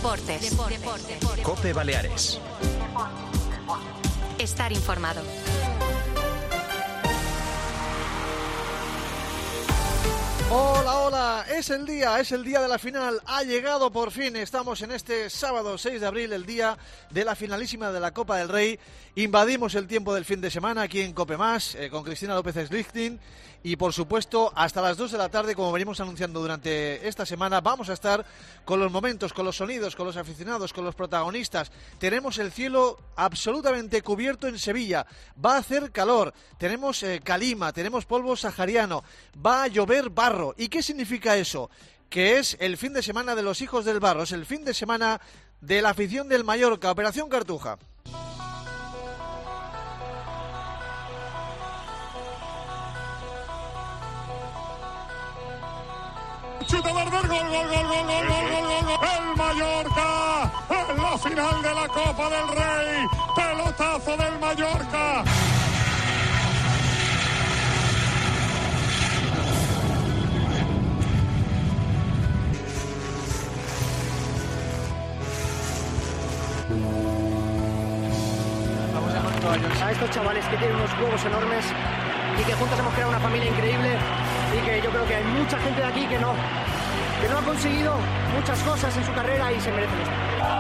Deportes. COPE Baleares. Estar informado. Hola, hola, es el día de la final, ha llegado por fin, estamos en este sábado 6 de abril, el día de la finalísima de la Copa del Rey, invadimos el tiempo del fin de semana aquí en COPE+, con Cristina López Slichting, y por supuesto hasta las 2 de la tarde, como venimos anunciando durante esta semana, vamos a estar con los momentos, con los sonidos, con los aficionados, con los protagonistas. Tenemos el cielo absolutamente cubierto en Sevilla, va a hacer calor, tenemos calima, tenemos polvo sahariano, va a llover barro. ¿Y qué significa eso? Que es el fin de semana de los hijos del barro, es el fin de semana de la afición del Mallorca, Operación Cartuja. Chutador del gol, el Mallorca en la final de la Copa del Rey, pelotazo del Mallorca. A estos chavales que tienen unos huevos enormes y que juntos hemos creado una familia increíble y que yo creo que hay mucha gente de aquí que no ha conseguido muchas cosas en su carrera y se merecen esto.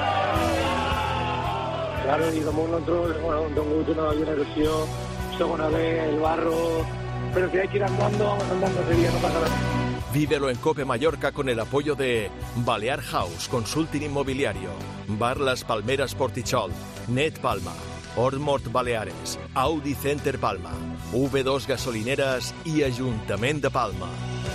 Claro, y como nosotros, bueno, tengo una generación, segunda vez, el barro, pero si hay que ir andando, vamos andando ese día, no pasa nada. Vívelo en COPE Mallorca con el apoyo de Balear House, Consulting Inmobiliario, Bar Las Palmeras Portichol, Net Palma, Ormort Baleares, Audi Center Palma, V2 Gasolineras y Ayuntamiento de Palma.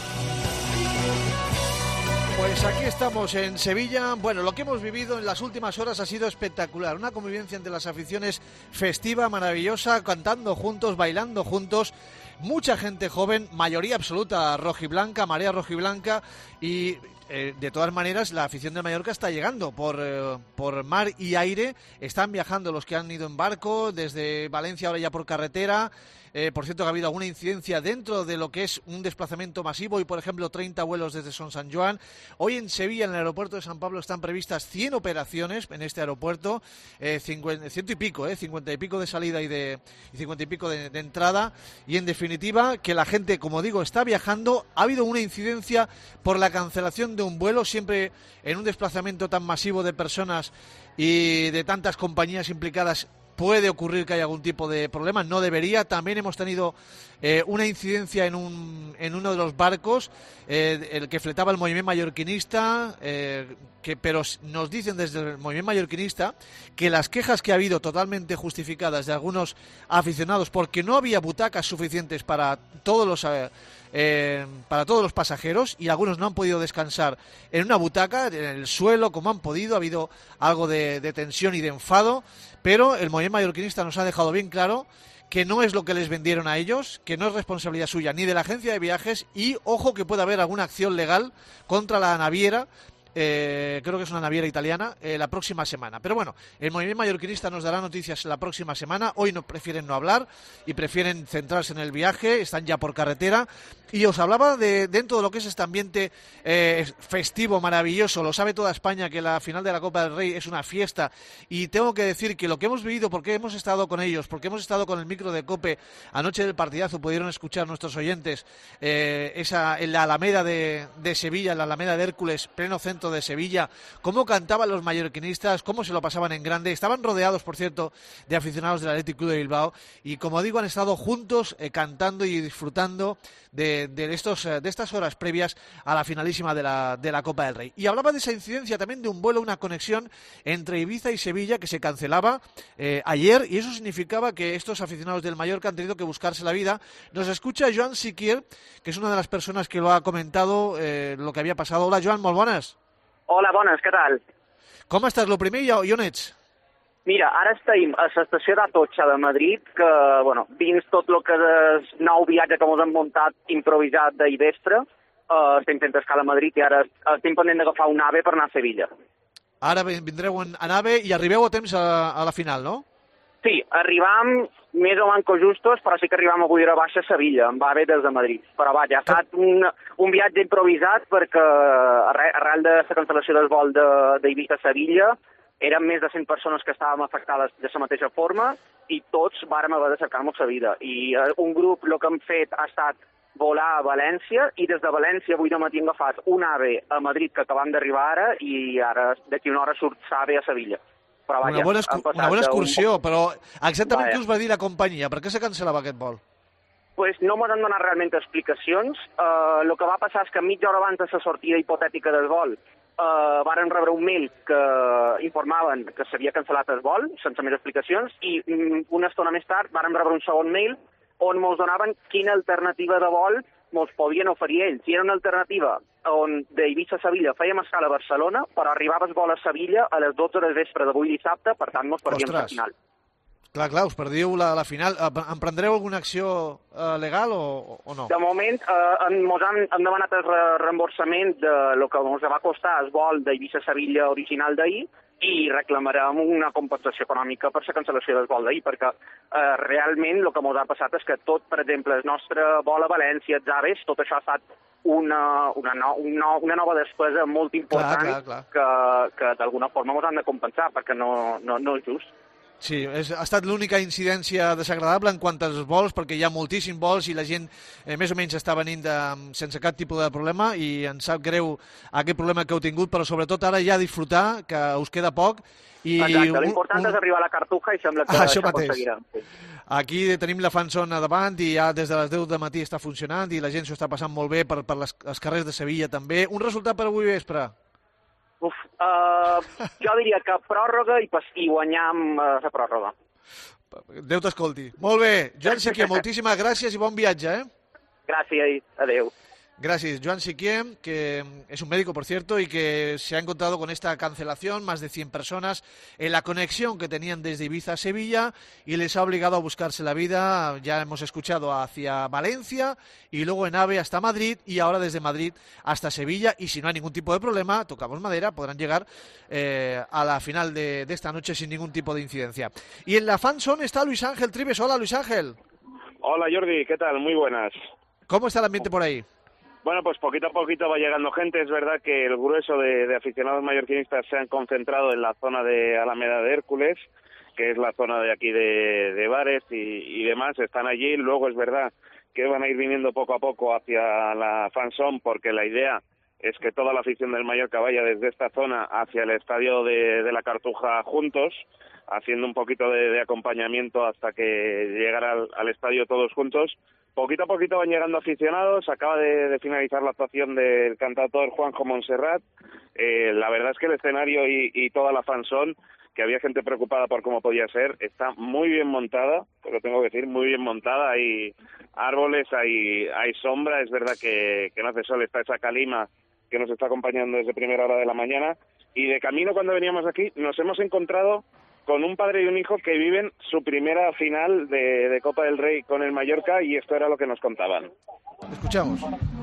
Pues aquí estamos en Sevilla. Bueno, lo que hemos vivido en las últimas horas ha sido espectacular. Una convivencia entre las aficiones festiva, maravillosa, cantando juntos, bailando juntos. Mucha gente joven, mayoría absoluta rojiblanca, marea rojiblanca y de todas maneras la afición de Mallorca está llegando por mar y aire. Están viajando los que han ido en barco desde Valencia, ahora ya por carretera. Por cierto, que ha habido alguna incidencia dentro de lo que es un desplazamiento masivo y, por ejemplo, 30 vuelos desde Son San Joan. Hoy en Sevilla, en el aeropuerto de San Pablo, están previstas 100 operaciones en este aeropuerto, 50 y pico de salida y 50 y pico de entrada. Y, en definitiva, que la gente, como digo, está viajando. Ha habido una incidencia por la cancelación de un vuelo, siempre en un desplazamiento tan masivo de personas y de tantas compañías implicadas. Puede ocurrir que haya algún tipo de problema, no debería. También hemos tenido una incidencia en uno de los barcos, el que fletaba el movimiento mallorquinista, pero nos dicen desde el movimiento mallorquinista que las quejas que ha habido totalmente justificadas de algunos aficionados porque no había butacas suficientes para todos los pasajeros y algunos no han podido descansar en una butaca, en el suelo, como han podido. Ha habido algo de tensión y de enfado, pero el movimiento mallorquinista nos ha dejado bien claro que no es lo que les vendieron a ellos, que no es responsabilidad suya ni de la agencia de viajes y, ojo, que puede haber alguna acción legal contra la naviera. Creo que es una naviera italiana, la próxima semana. Pero bueno, el movimiento mallorquinista nos dará noticias la próxima semana. Hoy prefieren no hablar y prefieren centrarse en el viaje, están ya por carretera. Y os hablaba dentro de lo que es este ambiente festivo, maravilloso. Lo sabe toda España que la final de la Copa del Rey es una fiesta. Y tengo que decir que lo que hemos vivido, porque hemos estado con ellos, porque hemos estado con el micro de COPE anoche del partidazo, pudieron escuchar nuestros oyentes en la Alameda de Sevilla, en la Alameda de Hércules, pleno centro de Sevilla, cómo cantaban los mallorquinistas, cómo se lo pasaban en grande. Estaban rodeados, por cierto, de aficionados del Athletic Club de Bilbao y, como digo, han estado juntos cantando y disfrutando de estas horas previas a la finalísima de la Copa del Rey. Y hablaba de esa incidencia también de un vuelo, una conexión entre Ibiza y Sevilla que se cancelaba ayer, y eso significaba que estos aficionados del Mallorca han tenido que buscarse la vida. Nos escucha Joan Siquier, que es una de las personas que lo ha comentado, lo que había pasado. Hola, Joan, molt bones. Hola, bones, què tal? Com estàs? Lo primer, i on ets? Mira, ara estem a l'estació d'Atocha de Madrid, que, bueno, dins tot el que és nou viatge que ens hem muntat improvisat d'ahir vespre, estem fent escala a Madrid i ara estem pendent d'agafar un AVE per anar a Sevilla. Ara vindreu en AVE i arribeu a temps a la final, no? Sí, arribam més o manco justos, però sí que arribam avui a baixa a Sevilla, em va bé des de Madrid. Però vaja, ha estat un viatge improvisat perquè arrel de la cancel·lació del vol d'Eivissa a Sevilla eren més de 100 persones que estàvem afectades de la mateixa forma i tots vàrem haver de cercar-nos la vida. I un grup el que hem fet ha estat volar a València i des de València avui de matí hem agafat un AVE a Madrid que acabam d'arribar ara i ara d'aquí una hora surt l'AVE a Sevilla. Però, vaja, una bona excursió, però exactament què us va dir la companyia? Per què se cancel·lava aquest vol? Pues no m'han donat realment explicacions. El que va passar és que mitja hora abans de la sortida hipotètica del vol varen rebre un mail que informaven que s'havia cancel·lat el vol, sense més explicacions, i una estona més tard varen rebre un segon mail on ens donaven quina alternativa de vol ens podien oferir ells. I era una alternativa on d'Eivissa a Sevilla fèiem escala a Barcelona, però arribava el vol a Sevilla a les 12 del vespre d'avui dissabte, per tant ens perdíem la final. Clar, us perdíeu la final. Emprendreu alguna acció legal o no? De moment hem demanat el reemborsament del que ens va costar el vol d'Eivissa a Sevilla original d'ahir i reclamarem una compensació econòmica per la cancel·lació del vol d'ahir, perquè realment el que ens ha passat és que tot, per exemple, el nostre vol a València, els AVEs, tot això ha estat una nova despesa molt important que d'alguna forma ens han de compensar, perquè no és just. Sí, ha estat l'única incidència desagradable en quant als vols, perquè hi ha moltíssims vols i la gent més o menys està venint sense cap tipus de problema i ens sap greu aquest problema que heu tingut, però sobretot ara ja disfrutar, que us queda poc. Exacte, l'important és arribar a la Cartuja i sembla que això aconseguirem. Aquí tenim la fanzona davant i ja des de les 10 del matí està funcionant i la gent s'ho està passant molt bé per els carrers de Sevilla també. Un resultat per avui vespre? Jo diria que pròrroga i guanyam la pròrroga. Déu t'escolti. Molt bé, Joan Siquier, moltíssimes gràcies i bon viatge. Gràcies, adeu. Gracias, Joan Siquier, que es un médico, por cierto, y que se ha encontrado con esta cancelación, más de 100 personas, en la conexión que tenían desde Ibiza a Sevilla y les ha obligado a buscarse la vida, ya hemos escuchado, hacia Valencia y luego en AVE hasta Madrid y ahora desde Madrid hasta Sevilla y si no hay ningún tipo de problema, tocamos madera, podrán llegar a la final de esta noche sin ningún tipo de incidencia. Y en la fanzone está Luis Ángel Trives. Hola, Luis Ángel. Hola, Jordi, ¿qué tal? Muy buenas. ¿Cómo está el ambiente por ahí? Bueno, pues poquito a poquito va llegando gente. Es verdad que el grueso de aficionados mallorquinistas se han concentrado en la zona de Alameda de Hércules, que es la zona de aquí de bares y demás. Están allí. Luego es verdad que van a ir viniendo poco a poco hacia la fanzone, porque la idea es que toda la afición del Mallorca vaya desde esta zona hacia el estadio de la Cartuja juntos, haciendo un poquito de acompañamiento hasta que llegara al estadio todos juntos. Poquito a poquito van llegando aficionados. Acaba de finalizar la actuación del cantautor Juanjo Montserrat. La verdad es que el escenario y toda la fanzone, que había gente preocupada por cómo podía ser, está muy bien montada, te lo tengo que decir, muy bien montada. Hay árboles, hay sombra. Es verdad que no hace sol, está esa calima que nos está acompañando desde primera hora de la mañana. Y de camino, cuando veníamos aquí, nos hemos encontrado con un padre y un hijo que viven su primera final de Copa del Rey con el Mallorca, y esto era lo que nos contaban. Escuchamos.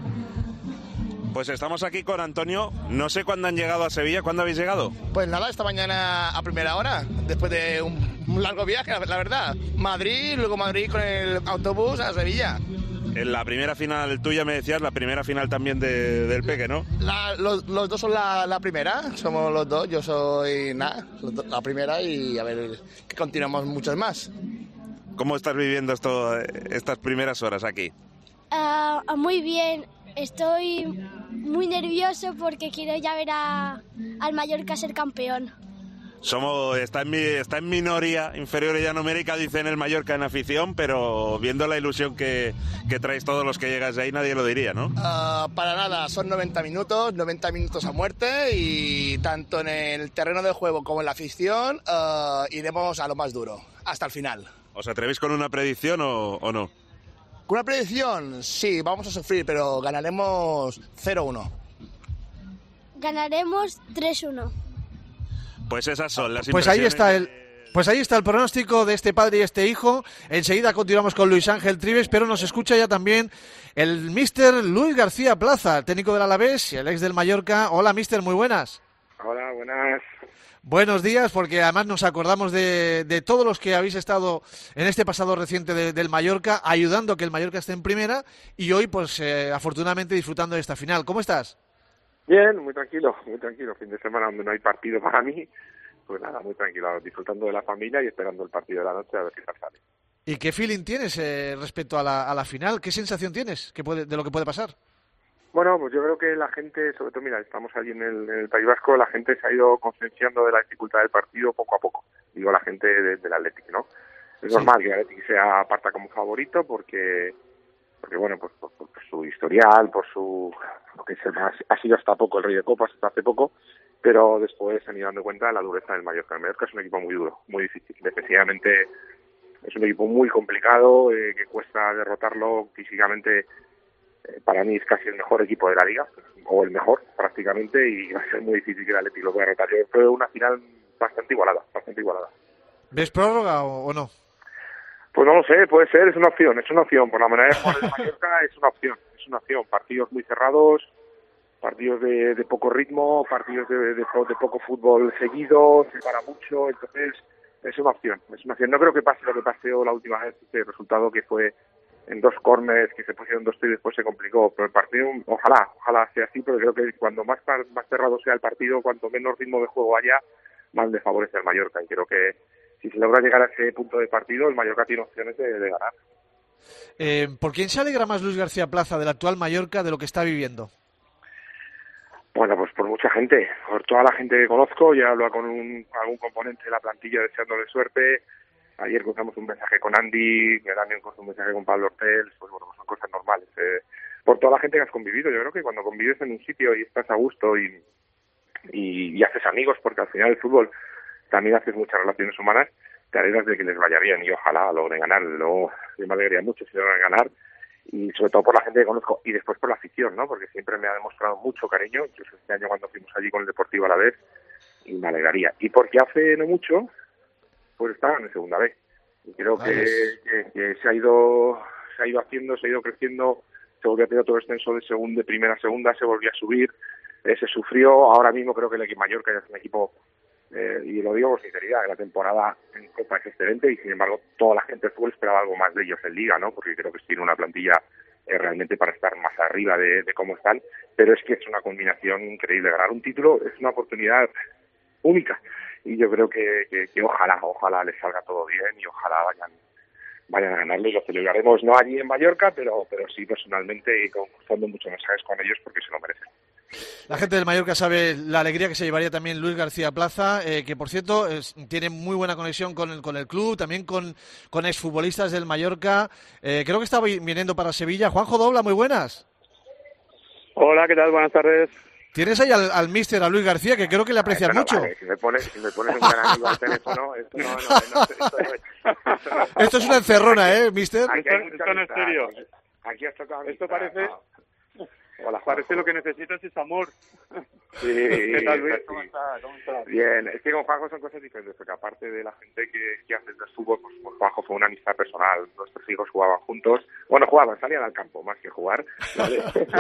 Pues estamos aquí con Antonio. No sé cuándo han llegado a Sevilla. ¿Cuándo habéis llegado? Pues nada, esta mañana a primera hora, después de un largo viaje, la verdad. Madrid, luego Madrid con el autobús a Sevilla. En la primera final tuya, me decías, la primera final también del Peque, ¿no? Los dos son la primera, somos los dos. Yo soy la primera y a ver que continuamos muchas más. ¿Cómo estás viviendo estas primeras horas aquí? Muy bien, estoy muy nervioso porque quiero ya ver al Mallorca ser campeón. Está en minoría, inferior ya numérica, dicen el Mallorca en afición, pero viendo la ilusión que traéis todos los que llegáis de ahí, nadie lo diría, ¿no? Para nada, son 90 minutos a muerte, y tanto en el terreno de juego como en la afición iremos a lo más duro, hasta el final. ¿Os atrevéis con una predicción o no? Con una predicción, sí, vamos a sufrir, pero ganaremos 0-1. Ganaremos 3-1. Pues esas son las Pues ahí está el pronóstico de este padre y este hijo. Enseguida continuamos con Luis Ángel Trives, pero nos escucha ya también el míster Luis García Plaza, técnico del Alavés y el ex del Mallorca. Hola, míster, muy buenas. Hola, buenas. Buenos días, porque además nos acordamos de todos los que habéis estado en este pasado reciente del Mallorca, ayudando a que el Mallorca esté en primera y hoy, pues afortunadamente, disfrutando de esta final. ¿Cómo estás? Bien, muy tranquilo. Fin de semana donde no hay partido para mí, pues nada, muy tranquilo, disfrutando de la familia y esperando el partido de la noche a ver qué tal sale. ¿Y qué feeling tienes respecto a la final? ¿Qué sensación tienes de lo que puede pasar? Bueno, pues yo creo que la gente, sobre todo, mira, estamos allí en el País Vasco, la gente se ha ido concienciando de la dificultad del partido poco a poco. Digo, la gente del Athletic, ¿no? Es normal que el Athletic sea aparta como favorito porque bueno, pues por su historial, por su, lo que ha sido hasta poco el Rey de Copas, hasta hace poco, pero después se han ido dando cuenta de la dureza del Mallorca. El Mallorca es un equipo muy duro, muy difícil. Defensivamente es un equipo muy complicado, que cuesta derrotarlo físicamente. Para mí es casi el mejor equipo de la liga, o el mejor prácticamente, y va a ser muy difícil que el Athletic lo pueda derrotar. Fue una final bastante igualada. ¿Ves prórroga o no? Pues no lo sé, puede ser, es una opción. Por la manera de jugar el Mallorca es una opción. Partidos muy cerrados, partidos de poco ritmo, partidos de poco fútbol seguido, se para mucho, entonces es una opción. No creo que pase lo que pasó la última vez, este resultado que fue en 2 corners, que se pusieron 2 y después se complicó. Pero el partido, ojalá sea así, pero creo que cuando más cerrado sea el partido, cuanto menos ritmo de juego haya, más le favorece al Mallorca. Y creo que si se logra llegar a ese punto de partido, el Mallorca tiene opciones de ganar. ¿Por quién se alegra más Luis García Plaza del actual Mallorca de lo que está viviendo? Bueno, pues por mucha gente, por toda la gente que conozco. Ya hablo con algún componente de la plantilla deseándole suerte. Ayer cruzamos un mensaje con Andy, que también cruzó un mensaje con Pablo Ortel. Pues bueno, son cosas normales. Por toda la gente que has convivido, yo creo que cuando convives en un sitio y estás a gusto y haces amigos, porque al final el fútbol también haces muchas relaciones humanas, te alegras de que les vaya bien y ojalá logren ganar. Luego me alegraría mucho si logran ganar, y sobre todo por la gente que conozco y después por la afición, ¿no? Porque siempre me ha demostrado mucho cariño, incluso este año cuando fuimos allí con el Deportivo Alavés, y me alegraría. Y porque hace no mucho, pues estaban en segunda vez. Y creo que se ha ido haciendo, se ha ido creciendo, se volvió a tener otro descenso de primera a segunda, se volvió a subir, se sufrió. Ahora mismo creo que el equipo Mallorca ya es un equipo, y lo digo con sinceridad, la temporada en Copa es excelente y sin embargo toda la gente del fútbol esperaba algo más de ellos en Liga, ¿no? Porque creo que tiene una plantilla realmente para estar más arriba de cómo están, pero es que es una combinación increíble. Ganar un título es una oportunidad única y yo creo que ojalá les salga todo bien y ojalá vayan a ganarlo y lo celebraremos no allí en Mallorca, pero sí personalmente y cruzando muchos mensajes con ellos porque se lo merecen. La gente del Mallorca sabe la alegría que se llevaría también Luis García Plaza, que por cierto tiene muy buena conexión con el club, también con exfutbolistas del Mallorca. Creo que está viniendo para Sevilla. Juanjo Dobla, muy buenas. Hola, ¿qué tal? Buenas tardes. Tienes ahí al míster, a Luis García, que creo que le aprecias mucho. Vale. Si me pones un gran amigo al teléfono, esto no es. Esto es una encerrona, míster. Esto no es serio. Aquí has tocado. Esto parece... Hola, parece lo que necesitas es amor. Sí, ¿Qué tal, Luis? ¿Cómo estás? Bien, es que con Juanjo son cosas diferentes, porque aparte de la gente que hace el fútbol, pues Juanjo fue una amistad personal. Nuestros hijos jugaban juntos. Bueno, salían al campo más que jugar, ¿vale?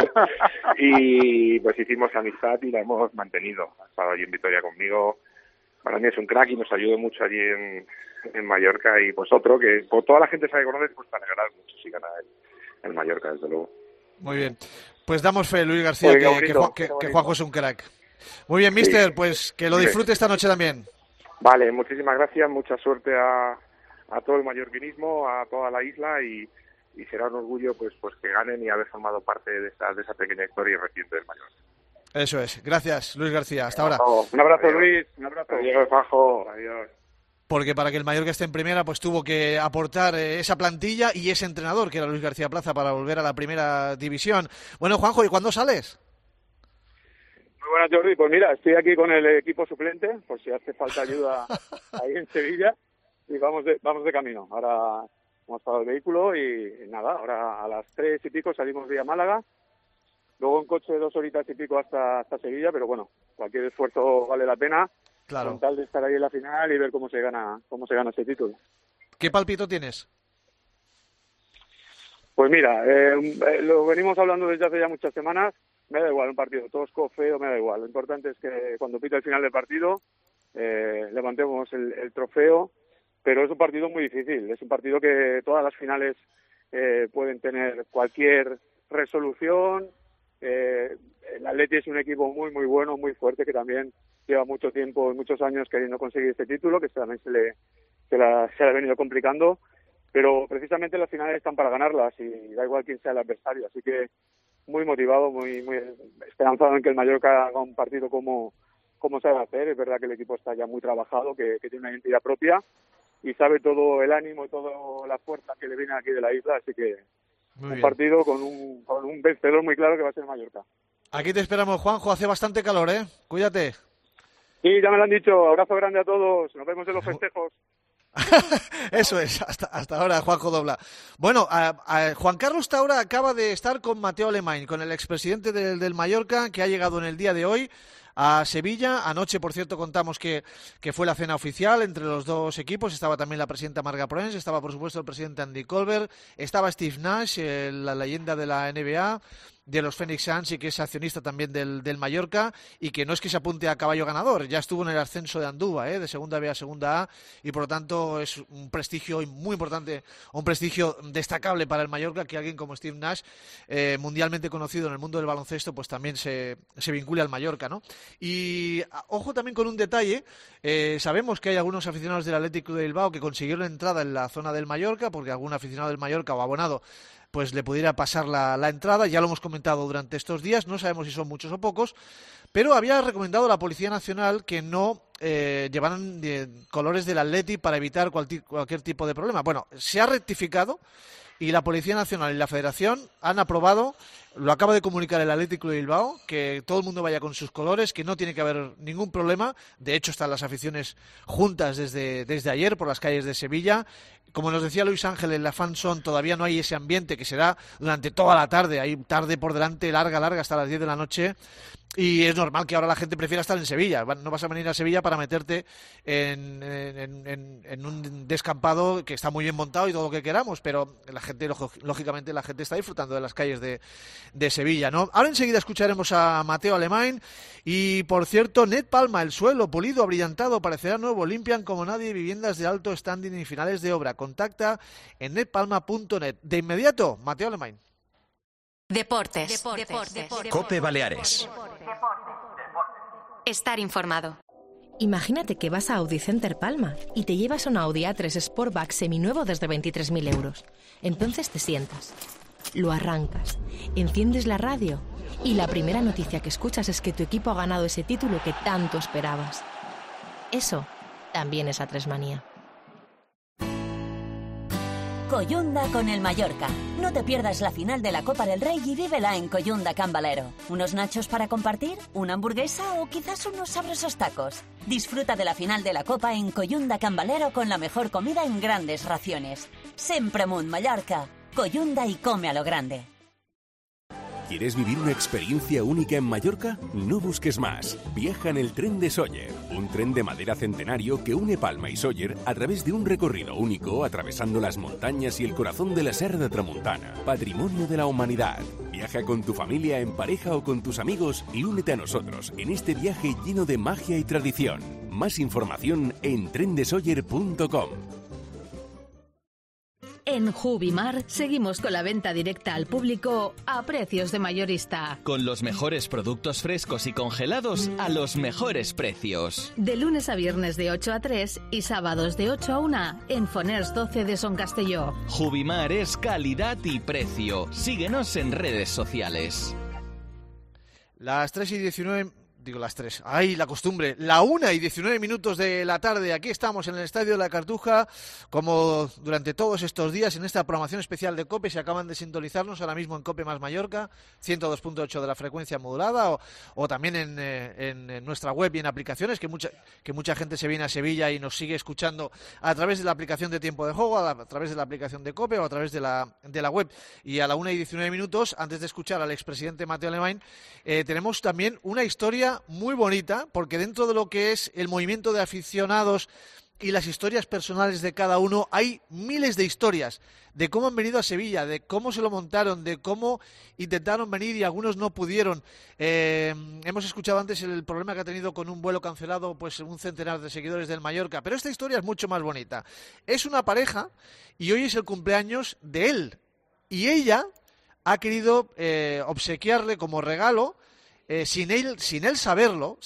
Y pues hicimos amistad y la hemos mantenido. Ha estado allí en Vitoria conmigo. Para mí es un crack y nos ayudó mucho allí en Mallorca. Y pues otro que por toda la gente sabe conocer, pues te alegrarás mucho si gana el Mallorca, desde luego. Muy bien. Pues damos fe, Luis García, que Juanjo es un crack. Muy bien, míster, pues que lo disfrute esta noche también. Vale, muchísimas gracias, mucha suerte a todo el mallorquinismo, a toda la isla y será un orgullo pues que ganen y haber formado parte de esa pequeña historia reciente del Mallorca. Eso es. Gracias, Luis García. Hasta ahora. Un abrazo, Luis. Un abrazo. Adiós, Juanjo. Adiós. Porque para que el Mallorca esté en primera, pues tuvo que aportar esa plantilla y ese entrenador, que era Luis García Plaza, para volver a la primera división. Bueno, Juanjo, ¿y cuándo sales? Muy buenas, Jordi. Pues mira, estoy aquí con el equipo suplente, por si hace falta ayuda ahí en Sevilla, y vamos de camino. Ahora hemos parado el vehículo y nada, ahora a las 3 y pico salimos vía Málaga, luego en coche 2 horitas y pico hasta Sevilla, pero bueno, cualquier esfuerzo vale la pena. Claro. Con tal de estar ahí en la final y ver cómo se gana ese título. ¿Qué palpito tienes? Pues mira, lo venimos hablando desde hace ya muchas semanas. Me da igual un partido tosco, feo, me da igual. Lo importante es que cuando pita el final del partido, levantemos el trofeo, pero es un partido muy difícil, es un partido que todas las finales pueden tener cualquier resolución. El Atleti es un equipo muy muy bueno, muy fuerte, que también lleva mucho tiempo, muchos años queriendo conseguir este título, que también se le ha venido complicando, pero precisamente las finales están para ganarlas y da igual quién sea el adversario, así que muy motivado, muy esperanzado en que el Mallorca haga un partido como sabe hacer. Es verdad que el equipo está ya muy trabajado, que tiene una identidad propia y sabe todo el ánimo y toda la fuerza que le viene aquí de la isla, así que un partido con un vencedor muy claro que va a ser el Mallorca. Aquí te esperamos, Juanjo, hace bastante calor, cuídate. Sí, ya me lo han dicho, abrazo grande a todos, nos vemos en los festejos. Eso es, hasta ahora, Juanjo Dobla. Bueno, Juan Carlos Taura acaba de estar con Mateo Alemany, con el expresidente del Mallorca, que ha llegado en el día de hoy a Sevilla. Anoche, por cierto, contamos que fue la cena oficial entre los dos equipos. Estaba también la presidenta Marga Proens, estaba, por supuesto, el presidente Andy Colbert, estaba Steve Nash, la leyenda de la NBA, de los Phoenix Suns, y que es accionista también del Mallorca, y que no es que se apunte a caballo ganador, ya estuvo en el ascenso de Andúba, de segunda B a segunda A, y por lo tanto es un prestigio muy importante, un prestigio destacable para el Mallorca, que alguien como Steve Nash, mundialmente conocido en el mundo del baloncesto, pues también se vincule al Mallorca, ¿no? Y ojo también con un detalle, sabemos que hay algunos aficionados del Athletic Club de Bilbao que consiguieron entrada en la zona del Mallorca, porque algún aficionado del Mallorca o abonado pues le pudiera pasar la entrada. Ya lo hemos comentado durante estos días, no sabemos si son muchos o pocos, pero había recomendado la Policía Nacional que no llevaran colores del Atleti para evitar cualquier tipo de problema. Bueno, se ha rectificado y la Policía Nacional y la Federación han aprobado, lo acaba de comunicar el Athletic Club de Bilbao, que todo el mundo vaya con sus colores, que no tiene que haber ningún problema. De hecho, están las aficiones juntas desde ayer por las calles de Sevilla. Como nos decía Luis Ángel, en la FanZone todavía no hay ese ambiente que será durante toda la tarde. Hay tarde por delante, larga, hasta las 10 de la noche. Y es normal que ahora la gente prefiera estar en Sevilla. No vas a venir a Sevilla para meterte en un descampado que está muy bien montado y todo lo que queramos, pero la gente, lógicamente, la gente está disfrutando de las calles de Sevilla, ¿no? Ahora enseguida escucharemos a Mateo Alemany y, por cierto, Net Palma, el suelo polido, abrillantado, parecerá nuevo, limpian como nadie, viviendas de alto standing y finales de obra. Contacta en netpalma.net. De inmediato, Mateo Alemany. Deportes. COPE Baleares. Estar informado. Imagínate que vas a Audi Center Palma y te llevas un Audi A3 Sportback seminuevo desde 23.000 euros. Entonces te sientas, lo arrancas, enciendes la radio y la primera noticia que escuchas es que tu equipo ha ganado ese título que tanto esperabas. Eso también es A3 manía. Coyunda con el Mallorca. No te pierdas la final de la Copa del Rey y vívela en Coyunda Can Valero. ¿Unos nachos para compartir? ¿Una hamburguesa o quizás unos sabrosos tacos? Disfruta de la final de la Copa en Coyunda Can Valero con la mejor comida en grandes raciones. Sempre Munt Mallorca. Coyunda y come a lo grande. ¿Quieres vivir una experiencia única en Mallorca? No busques más. Viaja en el tren de Sóller, un tren de madera centenario que une Palma y Sóller a través de un recorrido único atravesando las montañas y el corazón de la Serra de Tramuntana, patrimonio de la humanidad. Viaja con tu familia, en pareja o con tus amigos y únete a nosotros en este viaje lleno de magia y tradición. Más información en trendesoller.com. En Jubimar seguimos con la venta directa al público a precios de mayorista. Con los mejores productos frescos y congelados a los mejores precios. De lunes a viernes de 8 a 3 y sábados de 8 a 1 en Foners 12 de Son Castelló. Jubimar es calidad y precio. Síguenos en redes sociales. Las 3:19... Digo las 3. ¡Ay, la costumbre! La 1:19 de la tarde. Aquí estamos en el Estadio de la Cartuja, como durante todos estos días, en esta programación especial de COPE. Se acaban de sintonizarnos ahora mismo en COPE más Mallorca, 102.8 de la frecuencia modulada, o también en nuestra web y en aplicaciones, que mucha gente se viene a Sevilla y nos sigue escuchando a través de la aplicación de Tiempo de Juego, a través de la aplicación de COPE o a través de la web. Y a la 1:19, antes de escuchar al expresidente Mateo Alemany, tenemos también una historia muy bonita, porque dentro de lo que es el movimiento de aficionados y las historias personales de cada uno. Hay miles de historias de cómo han venido a Sevilla, de cómo se lo montaron, de cómo intentaron venir y algunos no pudieron. Hemos escuchado antes el problema que ha tenido con un vuelo cancelado, pues un centenar de seguidores del Mallorca, pero esta historia es mucho más bonita. Es una pareja y hoy es el cumpleaños de él y ella ha querido obsequiarle como regalo, sin él saberlo,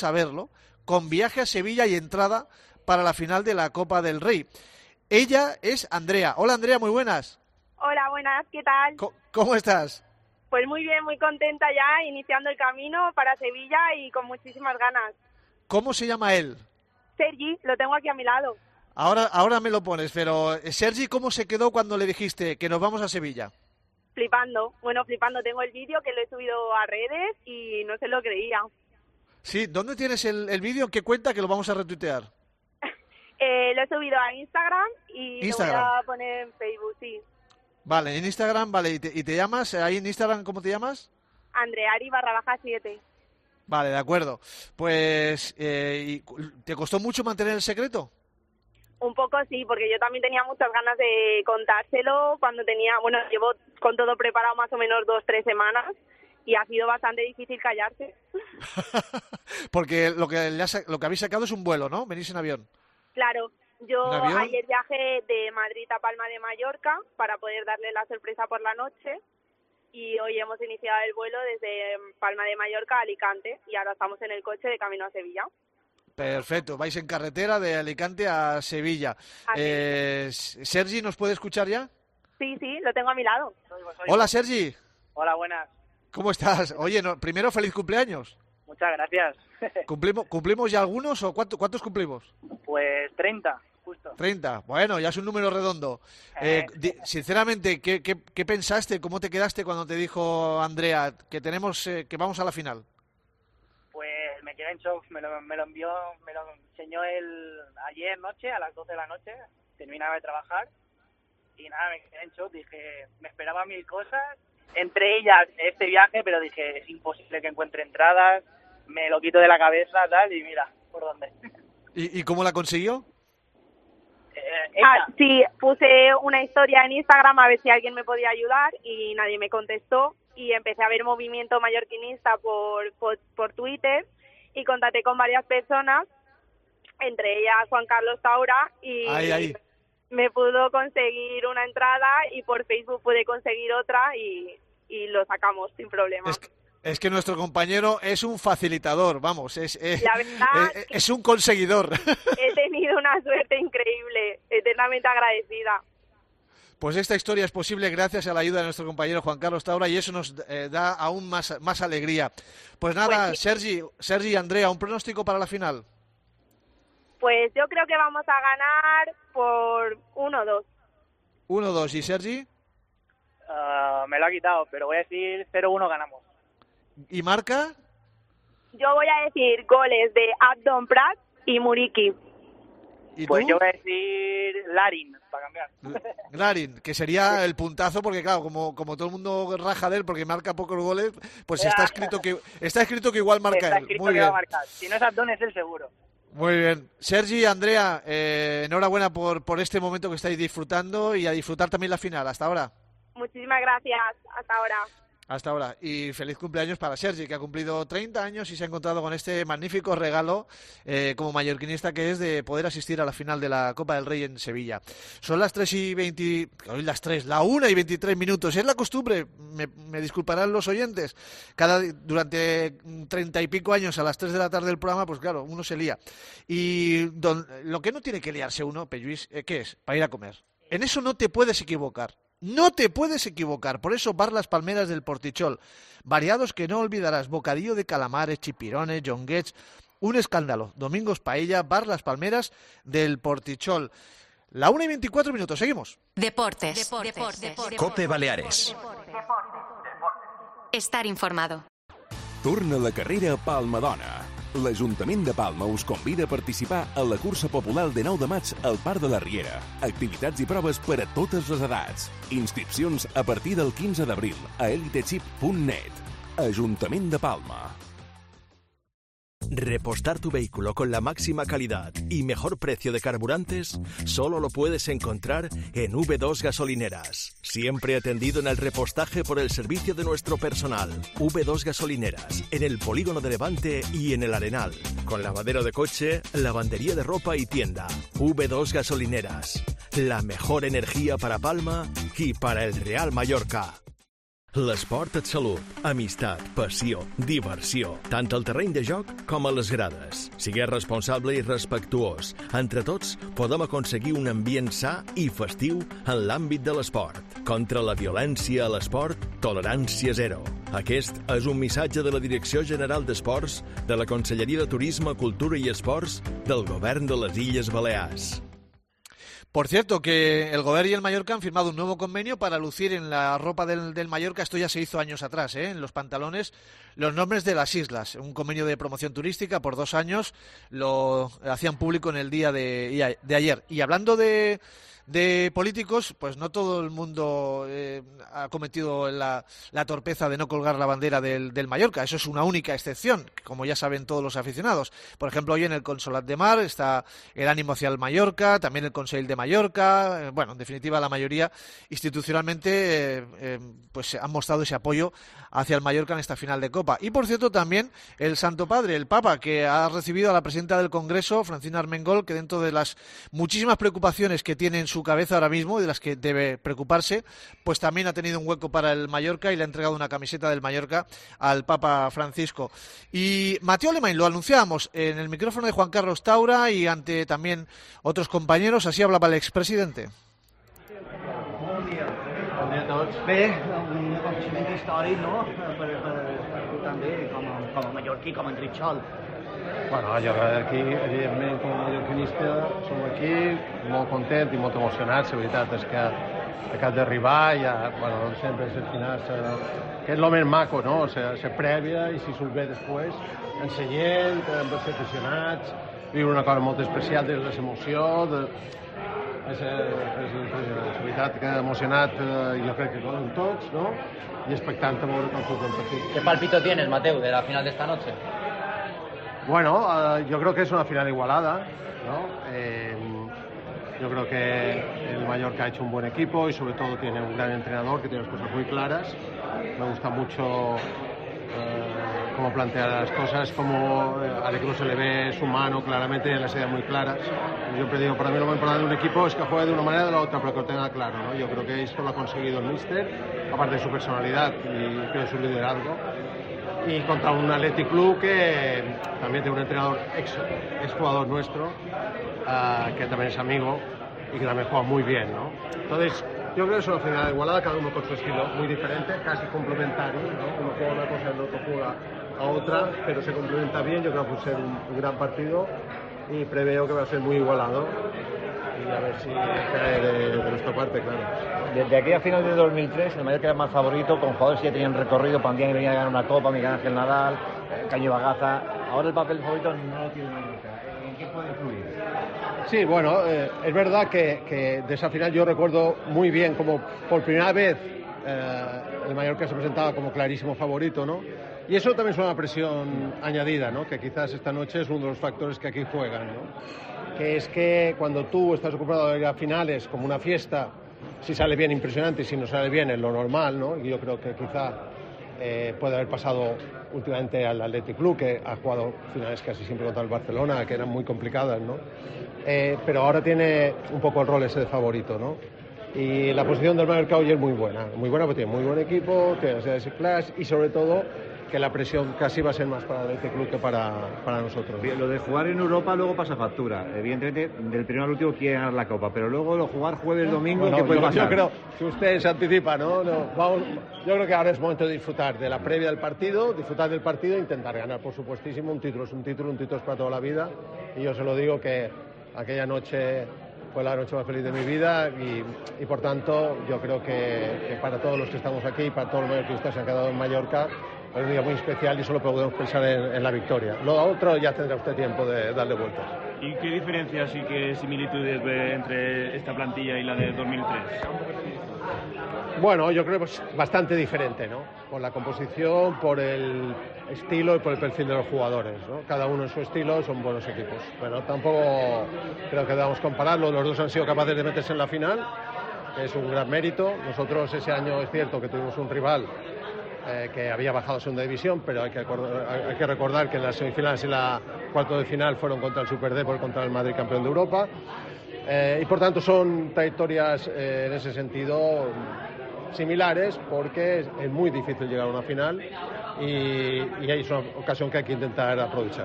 con viaje a Sevilla y entrada para la final de la Copa del Rey. Ella es Andrea. Hola Andrea, muy buenas. Hola, buenas, ¿qué tal? ¿Cómo estás? Pues muy bien, muy contenta ya, iniciando el camino para Sevilla y con muchísimas ganas. ¿Cómo se llama él? Sergi, lo tengo aquí a mi lado. Ahora me lo pones, pero Sergi, ¿cómo se quedó cuando le dijiste que nos vamos a Sevilla? Flipando, tengo el vídeo que lo he subido a redes y no se lo creía. Sí, ¿dónde tienes el vídeo? ¿En qué cuenta? Que lo vamos a retuitear. Lo he subido a Instagram y Instagram. Lo voy a poner en Facebook, sí. Vale, en Instagram, vale, ¿y te llamas? Ahí en Instagram, ¿cómo te llamas? Andreari_7. Vale, de acuerdo. Pues, ¿y ¿te costó mucho mantener el secreto? Un poco sí, porque yo también tenía muchas ganas de contárselo cuando llevo con todo preparado más o menos 2-3 semanas y ha sido bastante difícil callarse. Porque lo que habéis sacado es un vuelo, ¿no? Venís en avión. Claro, yo ¿avión? ayer viajé de Madrid a Palma de Mallorca para poder darle la sorpresa por la noche y hoy hemos iniciado el vuelo desde Palma de Mallorca a Alicante y ahora estamos en el coche de camino a Sevilla. Perfecto, vais en carretera de Alicante a Sevilla. Sergi, ¿nos puede escuchar ya? Sí, lo tengo a mi lado. Hola Sergi. Hola, buenas. ¿Cómo estás? Oye, primero feliz cumpleaños. Muchas gracias. ¿Cumplimos ya algunos o cuántos cumplimos? Pues 30, justo. 30, bueno, ya es un número redondo. Sinceramente, ¿qué pensaste? ¿Cómo te quedaste cuando te dijo Andrea que que vamos a la final? Pues me quedé en shock, me lo enseñó él ayer noche, a las 12 de la noche, terminaba de trabajar y nada, me quedé en shock, dije, me esperaba 1000 cosas, entre ellas este viaje, pero dije, es imposible que encuentre entradas, me lo quito de la cabeza, tal, y mira, por dónde. ¿Y cómo la consiguió? Sí, puse una historia en Instagram a ver si alguien me podía ayudar y nadie me contestó y empecé a ver movimiento mallorquinista por Twitter y contacté con varias personas, entre ellas Juan Carlos Taura y me pudo conseguir una entrada y por Facebook pude conseguir otra y lo sacamos sin problema. Es que nuestro compañero es un facilitador, vamos, La verdad es un conseguidor. He tenido una suerte increíble, eternamente agradecida. Pues esta historia es posible gracias a la ayuda de nuestro compañero Juan Carlos Taura y eso nos da aún más alegría. Pues nada, pues sí. Sergi y Andrea, ¿un pronóstico para la final? Pues yo creo que vamos a ganar por 1-2. 1-2, ¿y Sergi? Me lo ha quitado, pero voy a decir 0-1 ganamos. ¿Y marca? Yo voy a decir goles de Abdon Prat y Muriqui. ¿Y pues tú? Yo voy a decir Larin, para cambiar. Larin, que sería el puntazo, porque claro, como todo el mundo raja de él porque marca pocos goles, pues está escrito que igual marca él. Muy bien. Si no es Abdon, es el seguro. Muy bien. Sergi y Andrea, enhorabuena por este momento que estáis disfrutando y a disfrutar también la final. Hasta ahora. Muchísimas gracias. Hasta ahora. Hasta ahora. Y feliz cumpleaños para Sergi, que ha cumplido 30 años y se ha encontrado con este magnífico regalo como mallorquinista que es de poder asistir a la final de la Copa del Rey en Sevilla. Son las 1 y 23 minutos. Es la costumbre, me disculparán los oyentes, durante 30 y pico años a las 3 de la tarde del programa, pues claro, uno se lía. Y lo que no tiene que liarse uno, Pelluís, ¿qué es? Para ir a comer. En eso no te puedes equivocar. No te puedes equivocar, por eso Bar Las Palmeras del Portichol. Variados que no olvidarás, bocadillo de calamares, chipirones, jonguets, un escándalo. Domingos paella, Bar Las Palmeras del Portichol. La 1 y 24 minutos, seguimos. Deportes. COPE Baleares. Estar informado. Torna la carrera Palma Dona. L'Ajuntament de Palma us convida a participar a la cursa popular de 9 de maig al Parc de la Riera. Activitats i proves per a totes les edats. Inscripcions a partir del 15 d'abril a elitechip.net. Ajuntament de Palma. Repostar tu vehículo con la máxima calidad y mejor precio de carburantes solo lo puedes encontrar en V2 Gasolineras. Siempre atendido en el repostaje por el servicio de nuestro personal. V2 Gasolineras, en el Polígono de Levante y en el Arenal. Con lavadero de coche, lavandería de ropa y tienda. V2 Gasolineras. La mejor energia para Palma i para el Real Mallorca. L'esport et salut, amistat, passió, diversió, tant al terreny de joc com a les grades. Sigues responsable i respectuós. Entre tots podem aconseguir un ambient sa i festiu en l'àmbit de l'esport. Contra la violència a l'esport, tolerància zero. Aquest és un missatge de la Direcció General d'Esports de la Conselleria de Turisme, Cultura i Esports del Govern de les Illes Balears. Por cierto, que el Govern y el Mallorca han firmado un nuevo convenio para lucir en la ropa del Mallorca. Esto ya se hizo años atrás, en los pantalones, los nombres de las islas. Un convenio de promoción turística por 2 años, lo hacían público en el día de ayer. Y hablando de políticos, pues no todo el mundo ha cometido la torpeza de no colgar la bandera del Mallorca. Eso es una única excepción, como ya saben todos los aficionados. Por ejemplo, hoy en el Consolat de Mar está el ánimo hacia el Mallorca, también el Consell de Mallorca. Bueno, en definitiva, la mayoría institucionalmente pues han mostrado ese apoyo hacia el Mallorca en esta final de Copa. Y por cierto, también el Santo Padre, el Papa, que ha recibido a la presidenta del Congreso, Francina Armengol, que dentro de las muchísimas preocupaciones que tiene en su cabeza ahora mismo y de las que debe preocuparse, pues también ha tenido un hueco para el Mallorca y le ha entregado una camiseta del Mallorca al Papa Francisco. Y Mateo Alemany, lo anunciábamos en el micrófono de Juan Carlos Taura y ante también otros compañeros, así hablaba el expresidente. Bon dia a tots. Bé, un aconteciment històric, no?, per tu també, com a mallorquí, com a enritxol. Bueno, jo aquí, evidentment, com a mallorquinista, som aquí molt content i molt emocionats. La veritat és que acabem d'arribar, ja, bueno, sempre és el final, que és el més maco, no?, ser prèvia i si surt bé després, ensenyant, amb els aficionats, viure una cosa molt especial des de l'emoció, és impressionant. La veritat que emocionat, jo crec que com tots, no?, i expectant a veure com surt el partit. ¿Qué palpito tienes, Mateu, de la final de esta noche? Bueno, yo creo que es una final igualada, ¿no? Yo creo que el Mallorca ha hecho un buen equipo y sobre todo tiene un gran entrenador que tiene las cosas muy claras. Me gusta mucho cómo plantea las cosas, cómo al equipo se le ve su mano claramente, tiene las ideas muy claras. Yo siempre digo, para mí lo más importante de un equipo es que juegue de una manera o de la otra, pero que lo tenga claro, ¿no? Yo creo que esto lo ha conseguido el míster, aparte de su personalidad y creo de su liderazgo. Y contra un Athletic Club que también tiene un entrenador ex jugador nuestro, que también es amigo y que también juega muy bien, ¿no? Entonces, yo creo que es una final igualada, cada uno con su estilo muy diferente, casi complementario, ¿no? Uno juega una cosa y el otro juega a otra, pero se complementa bien. Yo creo que va a ser un gran partido y preveo que va a ser muy igualado. Y a ver si cae de nuestra parte, claro. Desde aquella final de 2003, el Mallorca era más favorito, con jugadores que ya tenían recorrido, Pandiani venía a ganar una Copa, Miguel Ángel Nadal, Caño Bagaza. Ahora el papel favorito no lo tiene el Mallorca. ¿En qué puede influir? Sí, bueno, es verdad que de esa final yo recuerdo muy bien como por primera vez el Mallorca se presentaba como clarísimo favorito, ¿no? Y eso también es una presión añadida, ¿no? Que quizás esta noche es uno de los factores que aquí juegan, ¿no? Que es que cuando tú estás ocupado de ir a finales como una fiesta, si sale bien impresionante y si no sale bien es lo normal, ¿no? Y yo creo que quizá puede haber pasado últimamente al Athletic Club, que ha jugado finales casi siempre contra el Barcelona, que eran muy complicadas, ¿no? Pero ahora tiene un poco el rol ese de favorito, ¿no? Y la posición del Mallorca hoy es muy buena porque tiene muy buen equipo, tiene ese clase y sobre todo que la presión casi va a ser más para el Athletic Club que para nosotros. Lo de jugar en Europa luego pasa factura. Evidentemente, del primero al último quiere ganar la Copa, pero luego lo jugar jueves, domingo, bueno, ¿qué puede pasar? Yo creo que usted se anticipa, ¿no? Vamos, yo creo que ahora es momento de disfrutar de la previa del partido, disfrutar del partido e intentar ganar, por supuestísimo. Un título es para toda la vida. Y yo se lo digo que aquella noche fue la noche más feliz de mi vida y por tanto yo creo que para todos los que estamos aquí, para todos los mallorquistas que se han quedado en Mallorca, es un día muy especial y solo podemos pensar en la victoria. Lo otro ya tendrá usted tiempo de darle vueltas. ¿Y qué diferencias y qué similitudes ve entre esta plantilla y la de 2003? Bueno, yo creo que es bastante diferente, ¿no? Por la composición, por el estilo y por el perfil de los jugadores, ¿no? Cada uno en su estilo, son buenos equipos. Pero tampoco creo que debamos compararlo. Los dos han sido capaces de meterse en la final, que es un gran mérito. Nosotros ese año es cierto que tuvimos un rival que había bajado a segunda división, pero hay que recordar que en las semifinales y la cuarto de final fueron contra el Super Depor, contra el Madrid campeón de Europa. Y por tanto son trayectorias en ese sentido similares, porque es muy difícil llegar a una final y es una ocasión que hay que intentar aprovechar.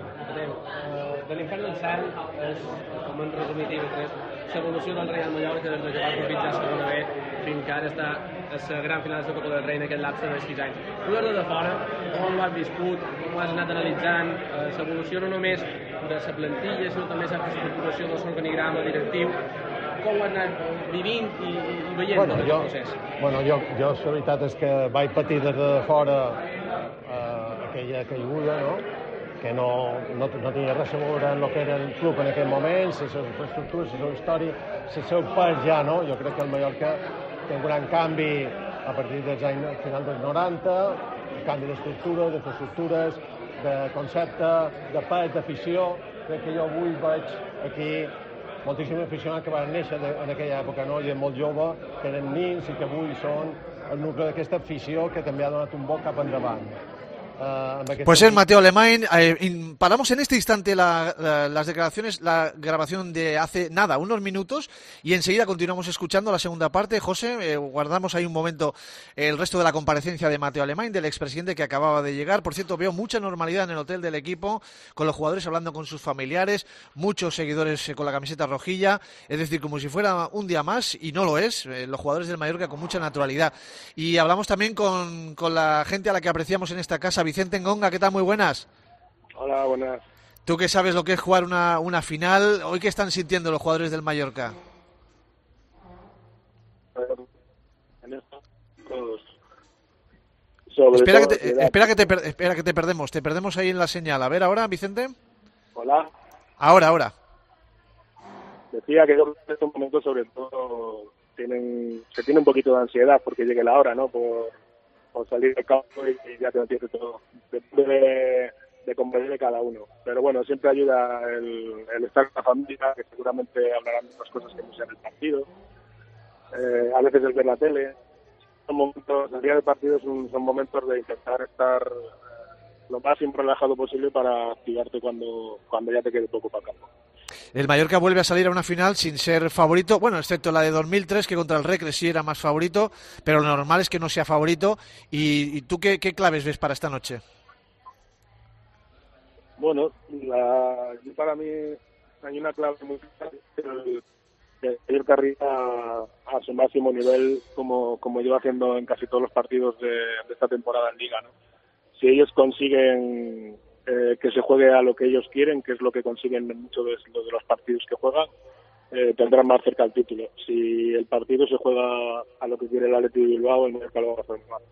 De l'infern al cel és, com en resumit TV3, l'evolució del Real Mallorca des de que va propiciar a segona B fins que ara està a la gran final de Copa del Rei en aquest lapse de 6 anys. Tu des de fora, com ho has viscut, com ho has anat analitzant, l'evolució no només de la plantilla, sinó també la estructuració del organigrama directiu, com ho has anat vivint i veient tot aquest procés? Bueno, jo la veritat és que vaig patir des de fora aquella caiguda, no? Que no tenia res a veure amb el que era el club en aquell moment, les seves infraestructures, la seva història, el seu pes ja, no? Jo crec que el Mallorca té un gran canvi a partir dels anys final dels 90, canvi d'estructures, d'infraestructures, de concepte, de pes, d'afició. Crec que jo avui veig aquí moltíssims aficionats que van néixer en aquella època, no? Gent molt jove, que eren nins i que avui són el nucli d'aquesta afició que també ha donat un bon cap endavant. Pues es Mateo Alemany. Paramos en este instante las declaraciones, la grabación de hace nada, unos minutos, y enseguida continuamos escuchando la segunda parte. José, guardamos ahí un momento el resto de la comparecencia de Mateo Alemany, del expresidente que acababa de llegar. Por cierto, veo mucha normalidad en el hotel del equipo, con los jugadores hablando con sus familiares, muchos seguidores con la camiseta rojilla, es decir, como si fuera un día más, y no lo es, los jugadores del Mallorca con mucha naturalidad. Y hablamos también con la gente a la que apreciamos en esta casa. Vicente Ngonga, ¿qué tal? Muy buenas. Hola, buenas. Tú que sabes lo que es jugar una final, ¿hoy qué están sintiendo los jugadores del Mallorca? Espera que te perdemos ahí en la señal. A ver ahora, Vicente. Hola. Ahora. Decía que en estos momentos sobre todo se tiene un poquito de ansiedad porque llegue la hora, ¿no? Por salir del campo y ya te entiendes todo. Depende de convenir de cada uno. Pero bueno, siempre ayuda el estar con la familia, que seguramente hablarán de otras cosas que no sean el partido. A veces el ver la tele. Son momentos, el día del partido son momentos de intentar estar lo más relajado posible para activarte cuando ya te quede poco para el campo. El Mallorca vuelve a salir a una final sin ser favorito, bueno, excepto la de 2003, que contra el Recre sí era más favorito, pero lo normal es que no sea favorito. ¿Y tú qué claves ves para esta noche? Bueno, para mí hay una clave muy clara, de ir arriba a su máximo nivel, como lleva haciendo en casi todos los partidos de esta temporada en Liga, ¿no? Si ellos consiguen que se juegue a lo que ellos quieren, que es lo que consiguen en muchos de los partidos que juegan, tendrán más cerca el título. Si el partido se juega a lo que quiere el Athletic de Bilbao, el Mallorca lo va a hacer mal.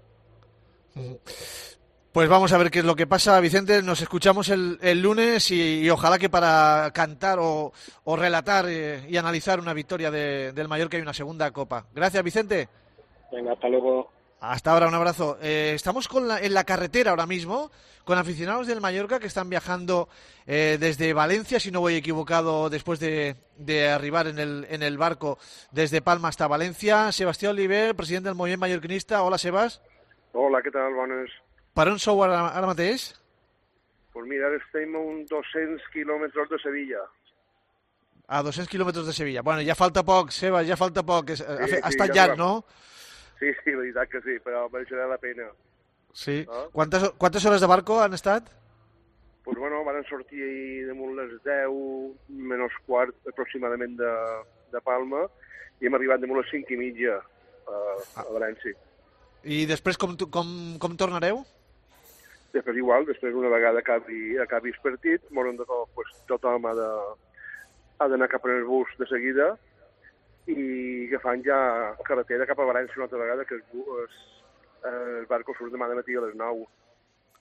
Pues vamos a ver qué es lo que pasa, Vicente. Nos escuchamos el lunes y ojalá que para cantar o relatar y analizar una victoria del Mallorca y una segunda copa. Gracias, Vicente. Venga, hasta luego. Hasta ahora, un abrazo. Estamos en la carretera ahora mismo, con aficionados del Mallorca que están viajando desde Valencia, si no voy equivocado, después de arribar en el barco desde Palma hasta Valencia. Sebastián Oliver, presidente del Moviment Mallorquinista. Hola, Sebas. Hola, què tal? Bones. Per on sou ara mateix? Pues mira, ara estem a uns 200 quilòmetres de Sevilla. A 200 quilòmetres de Sevilla. Bueno, ja falta poc, Sebas, ja falta poc. Ha estat ja llarg, no? Sí, veritat que sí, però mereixerà la pena. Sí. No? ¿Cuántas horas de barco han estat? Pues bueno, van sortir ahir damunt les 10 menys quart aproximadament de Palma i hem arribat damunt les 5 i mitja a València. I després com tornareu? Després igual, després una vegada acabi el partit, tothom ha d'anar cap al bus de seguida i agafant ja carretera cap a València una altra vegada, que el barco surt demà de matí a les 9.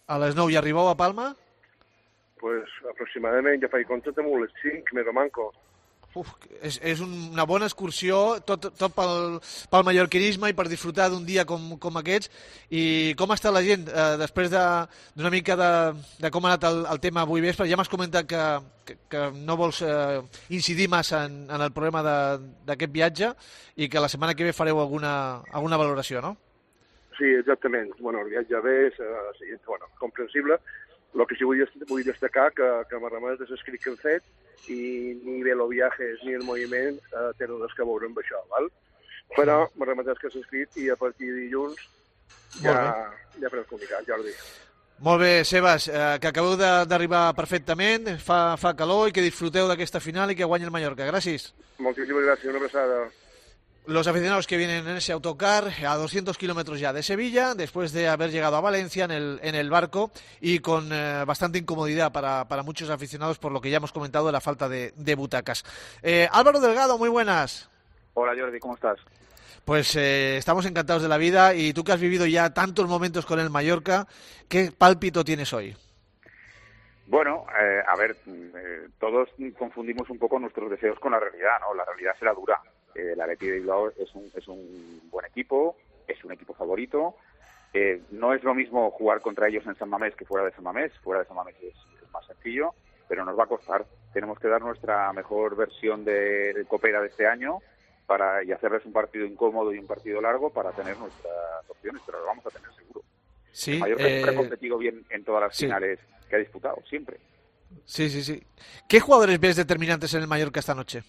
A les 9 i arribeu a Palma? Pues aproximadament, ja faig compte, amb les 5, més o manco. És una bona excursió, tot pel mallorquinisme i per disfrutar d'un dia com aquests. I com està la gent després d'una mica de com ha anat el tema avui vespre? Ja m'has comentat que no vols incidir massa en el problema d'aquest viatge i que la setmana que ve fareu alguna valoració, no? Sí, exactament. Bueno, el viatge ve, és comprensible. El que sí vull destacar que m'ha remès és l'escrit que hem fet i ni bé els viatges ni el moviment tenen res que veure amb això, val? Però m'ha remès que s'ha escrit i a partir de dilluns ja farem comunicat, Jordi. Molt bé, Sebas, que acabeu d'arribar perfectament, fa calor i que disfruteu d'aquesta final i que guanyi el Mallorca. Gràcies. Moltíssimes gràcies, una abraçada. Los aficionados que vienen en ese autocar a 200 kilómetros ya de Sevilla, después de haber llegado a Valencia en el barco y con bastante incomodidad para muchos aficionados por lo que ya hemos comentado de la falta de butacas. Álvaro Delgado, muy buenas. Hola Jordi, ¿cómo estás? Pues estamos encantados de la vida y tú que has vivido ya tantos momentos con el Mallorca, ¿qué pálpito tienes hoy? Bueno, a ver, todos confundimos un poco nuestros deseos con la realidad, ¿no? La realidad será dura. El Athletic de Bilbao es un buen equipo, es un equipo favorito. No es lo mismo jugar contra ellos en San Mamés que fuera de San Mamés. Fuera de San Mamés es más sencillo, pero nos va a costar. Tenemos que dar nuestra mejor versión de Copera de este año y hacerles un partido incómodo y un partido largo para tener nuestras opciones, pero lo vamos a tener seguro. Sí, el Mallorca siempre ha competido bien en todas las finales que ha disputado, siempre. Sí. ¿Qué jugadores ves determinantes en el Mallorca esta noche?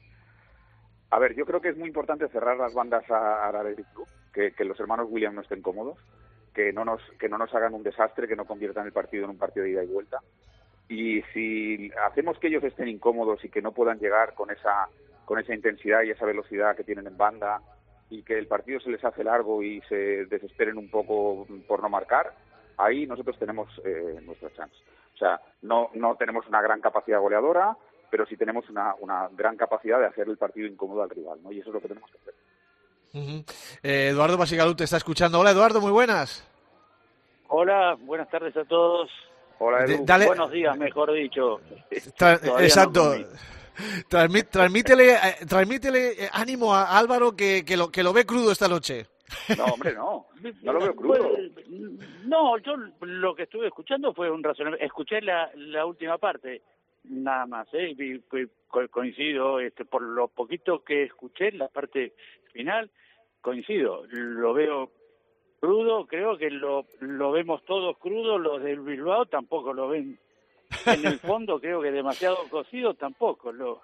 A ver, yo creo que es muy importante cerrar las bandas al Athletic Club, que los hermanos Williams no estén cómodos, que no nos hagan un desastre, que no conviertan el partido en un partido de ida y vuelta. Y si hacemos que ellos estén incómodos y que no puedan llegar con esa intensidad y esa velocidad que tienen en banda y que el partido se les hace largo y se desesperen un poco por no marcar, ahí nosotros tenemos nuestra chance. O sea, no tenemos una gran capacidad goleadora, pero sí tenemos una gran capacidad de hacer el partido incómodo al rival, ¿no? Y eso es lo que tenemos que hacer. Eduardo Basigalut te está escuchando. Hola, Eduardo, muy buenas. Hola, buenas tardes a todos. Hola, Edu. Buenos días, mejor dicho. Exacto. Transmítele ánimo a Álvaro que lo ve crudo esta noche. No, hombre, no lo veo crudo. No, yo lo que estuve escuchando fue un razonamiento. Escuché la última parte, nada más, coincido, por lo poquito que escuché, la parte final, coincido, lo veo crudo, creo que lo vemos todos crudo, los del Bilbao tampoco lo ven, en el fondo creo que demasiado cocido tampoco, No.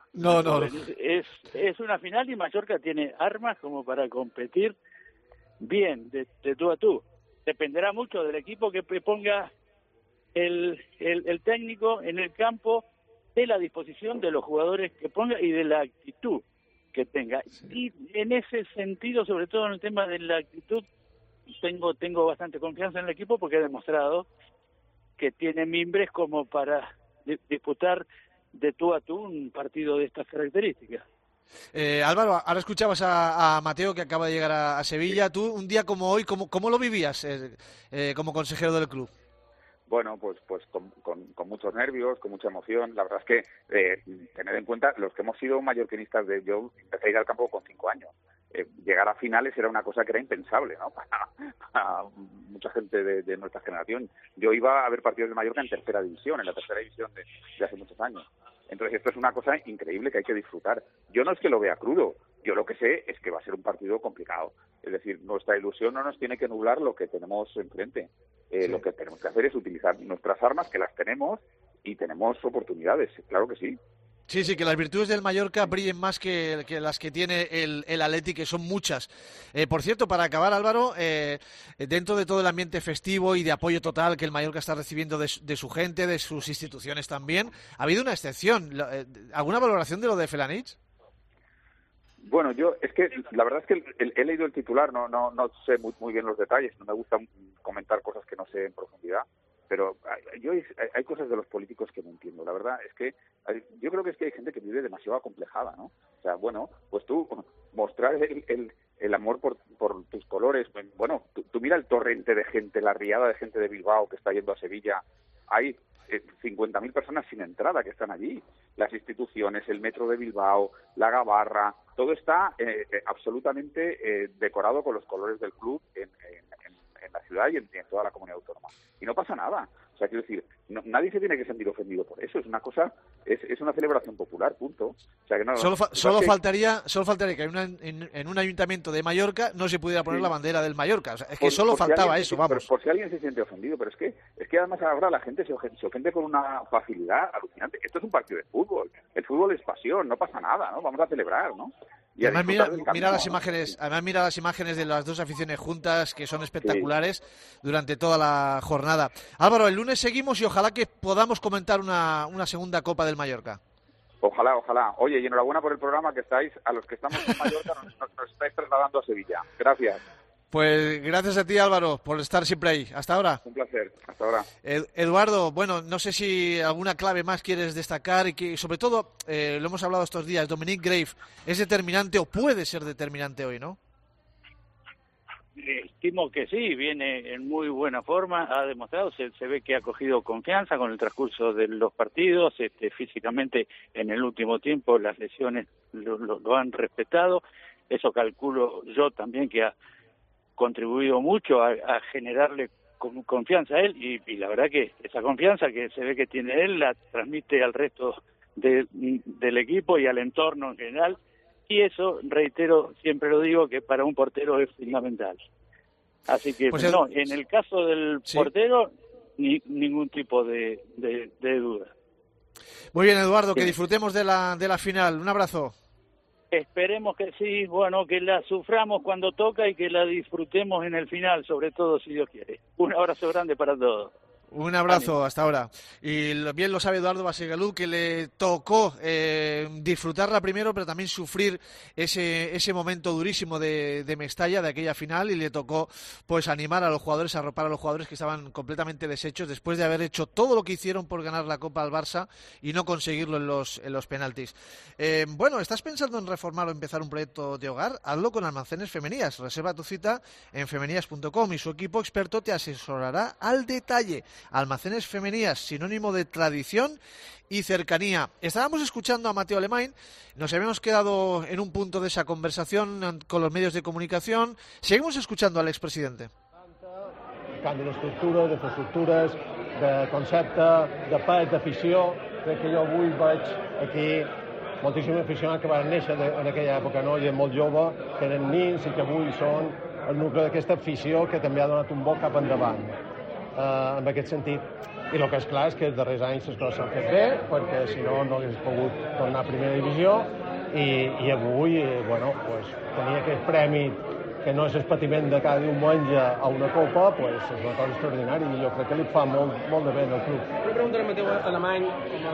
Es una final y Mallorca tiene armas como para competir bien, de tú a tú, dependerá mucho del equipo que ponga el técnico en el campo, de la disposición de los jugadores que ponga y de la actitud que tenga. Y en ese sentido, sobre todo en el tema de la actitud, tengo bastante confianza en el equipo porque ha demostrado que tiene mimbres como para disputar de tú a tú un partido de estas características. Álvaro, ahora escuchabas a Mateo que acaba de llegar a Sevilla. Tú, un día como hoy, ¿cómo lo vivías como consejero del club? Bueno, pues con muchos nervios, con mucha emoción. La verdad es que, tened en cuenta, los que hemos sido mallorquinistas, yo empecé a ir al campo con 5 años. Llegar a finales era una cosa que era impensable, ¿no? Para mucha gente de nuestra generación. Yo iba a ver partidos de Mallorca en tercera división, en la tercera división de hace muchos años. Entonces esto es una cosa increíble que hay que disfrutar. Yo no es que lo vea crudo, yo lo que sé es que va a ser un partido complicado. Es decir, nuestra ilusión no nos tiene que nublar lo que tenemos enfrente. Lo que tenemos que hacer es utilizar nuestras armas, que las tenemos, y tenemos oportunidades, claro que sí. Sí, que las virtudes del Mallorca brillen más que las que tiene el Athletic, que son muchas. Por cierto, para acabar, Álvaro, dentro de todo el ambiente festivo y de apoyo total que el Mallorca está recibiendo de su gente, de sus instituciones también, ha habido una excepción. ¿Alguna valoración de lo de Felanitx? Bueno, es que la verdad es que he leído el titular, no sé muy bien los detalles, no me gusta comentar cosas que no sé en profundidad, pero hay cosas de los políticos que no entiendo. La verdad es que yo creo que es que hay gente que vive demasiado acomplejada, ¿no? O sea, bueno, pues tú mostrar el amor por tus colores. Bueno, tú mira el torrente de gente, la riada de gente de Bilbao que está yendo a Sevilla. Hay 50.000 personas sin entrada que están allí. Las instituciones, el metro de Bilbao, la gabarra, todo está absolutamente decorado con los colores del club en la ciudad y en toda la comunidad autónoma. Y no pasa nada. O sea, quiero decir, nadie se tiene que sentir ofendido por eso. Es una cosa, es una celebración popular, punto. O sea, que no, solo faltaría que en un ayuntamiento de Mallorca no se pudiera poner la bandera del Mallorca. O sea, es que solo faltaba eso, vamos. Por si alguien se siente ofendido, pero es que además ahora la gente se ofende con una facilidad alucinante. Esto es un partido de fútbol. El fútbol es pasión, no pasa nada, ¿no? Vamos a celebrar, ¿no? Y además mira las imágenes de las dos aficiones juntas, que son espectaculares durante toda la jornada. Álvaro, el lunes seguimos y ojalá que podamos comentar una segunda Copa del Mallorca. Ojalá. Oye, y enhorabuena por el programa que estáis, a los que estamos en Mallorca nos estáis trasladando a Sevilla. Gracias. Pues gracias a ti, Álvaro, por estar siempre ahí. Hasta ahora. Un placer. Hasta ahora. Eduardo, bueno, no sé si alguna clave más quieres destacar y que, sobre todo, lo hemos hablado estos días, Dominic Grave es determinante o puede ser determinante hoy, ¿no? Estimo que sí, viene en muy buena forma, ha demostrado, se ve que ha cogido confianza con el transcurso de los partidos, físicamente en el último tiempo las lesiones lo han respetado, eso calculo yo también que ha contribuido mucho a generarle confianza a él y la verdad que esa confianza que se ve que tiene él la transmite al resto del equipo y al entorno en general y eso, reitero, siempre lo digo, que para un portero es fundamental. Así que pues en el caso del portero ningún tipo de duda. Muy bien, Eduardo, que disfrutemos de la final. Un abrazo. Esperemos que sí, bueno, que la suframos cuando toca y que la disfrutemos en el final, sobre todo si Dios quiere. Un abrazo grande para todos. Un abrazo, hasta ahora. Y bien lo sabe Eduardo Basigalú, que le tocó disfrutarla primero, pero también sufrir ese momento durísimo de Mestalla, de aquella final, y le tocó pues animar a los jugadores, arropar a los jugadores que estaban completamente deshechos después de haber hecho todo lo que hicieron por ganar la Copa al Barça y no conseguirlo en los penaltis. Bueno, ¿estás pensando en reformar o empezar un proyecto de hogar? Hazlo con Almacenes Femenías. Reserva tu cita en femenías.com y su equipo experto te asesorará al detalle. Almacenes Femenías, sinónimo de tradición y cercanía. Estábamos escuchando a Mateo Alemany, nos habíamos quedado en un punto de esa conversación con los medios de comunicación. Seguimos escuchando al expresidente. Canvi d'estructures, d'infraestructures, de concepte, de pes, d'afició. Crec que jo avui veig aquí moltíssims aficionats que van néixer en aquella època, no? I molt jove, que eren nins i que avui són el nucli d'aquesta afició que també ha donat un bon cap endavant. En aquest sentit. I el que és clar és que els darrers anys les coses s'han fet bé, perquè si no hagués pogut tornar a primera divisió i avui pues, tenir aquest premi que no és el patiment de cada diumenge a una copa, pues, és una cosa extraordinària i jo crec que li fa molt de bé al club. Una pregunta al Mateu Alemany,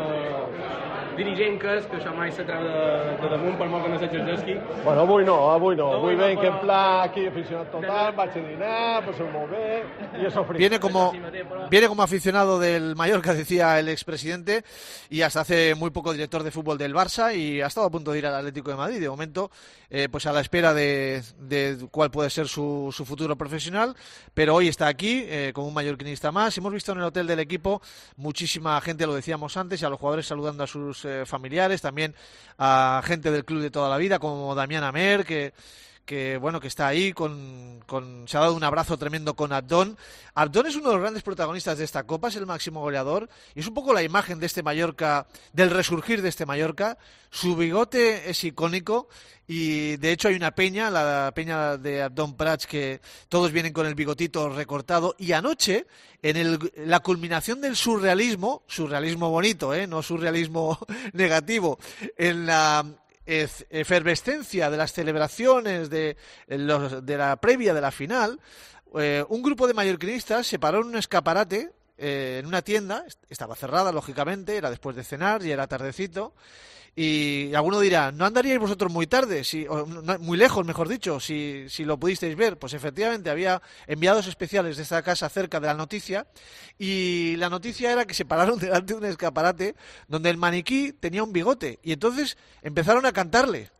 dirigent que és, que això mai se treu de damunt per molt que no s'hagi d'esqui. Bueno, avui no. Avui venc en pla aquí aficionat total, vaig a dinar, pues molt bé y eso frío. Viene como aficionado del Mallorca, decía el expresidente, y hasta hace muy poco director de fútbol del Barça y ha estado a punto de ir al Atlético de Madrid. De momento, pues a la espera de cuál puede ser su futuro profesional, pero hoy está aquí como un mallorquinista más. Hemos visto en el hotel del equipo muchísima gente, lo decíamos antes, y a los jugadores saludando a sus familiares, también a gente del club de toda la vida como Damián Amer, que está ahí, se ha dado un abrazo tremendo con Abdón. Abdón es uno de los grandes protagonistas de esta Copa, es el máximo goleador, y es un poco la imagen de este Mallorca, del resurgir de este Mallorca. Su bigote es icónico, y de hecho hay una peña, la peña de Abdón Prats, que todos vienen con el bigotito recortado, y anoche, en la culminación del surrealismo bonito, no surrealismo negativo, en la efervescencia de las celebraciones de la previa de la final, un grupo de mallorquinistas se paró en un escaparate en una tienda, estaba cerrada lógicamente, era después de cenar y era tardecito, y alguno dirá, ¿no andaríais vosotros muy tarde? Muy lejos, mejor dicho, si lo pudisteis ver. Pues efectivamente había enviados especiales de esta casa cerca de la noticia, y la noticia era que se pararon delante de un escaparate donde el maniquí tenía un bigote, y entonces empezaron a cantarle.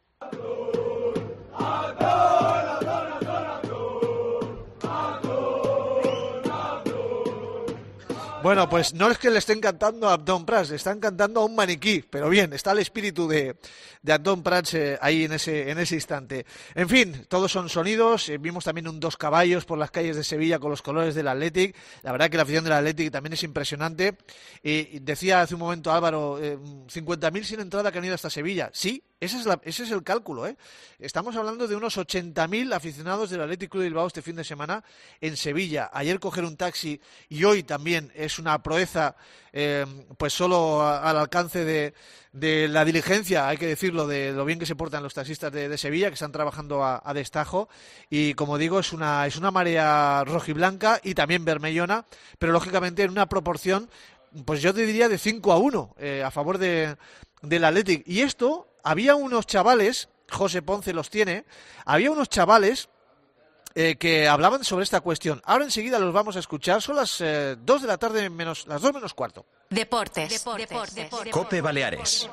Bueno, pues no es que le estén cantando a Antón Prats, le están cantando a un maniquí, pero bien, está el espíritu de Antón Prats ahí en ese instante. En fin, todos son sonidos. Vimos también un 2 caballos por las calles de Sevilla con los colores del Athletic. La verdad que la afición del Athletic también es impresionante. Y decía hace un momento Álvaro, 50.000 sin entrada que han ido hasta Sevilla. Sí, ese es el cálculo, ¿eh? Estamos hablando de unos 80.000 aficionados del Athletic Club de Bilbao este fin de semana en Sevilla. Ayer coger un taxi y hoy también es una proeza, pues solo al alcance de la diligencia, hay que decirlo, de lo bien que se portan los taxistas de Sevilla, que están trabajando a destajo. Y como digo, es una marea rojiblanca y también bermellona, pero lógicamente en una proporción, pues yo te diría de 5-1 a favor del Athletic. Y esto, había unos chavales, José Ponce los tiene, había unos chavales que hablaban sobre esta cuestión. Ahora enseguida los vamos a escuchar. Son las 2 de la tarde menos, las 2 menos cuarto. Deportes. COPE Baleares.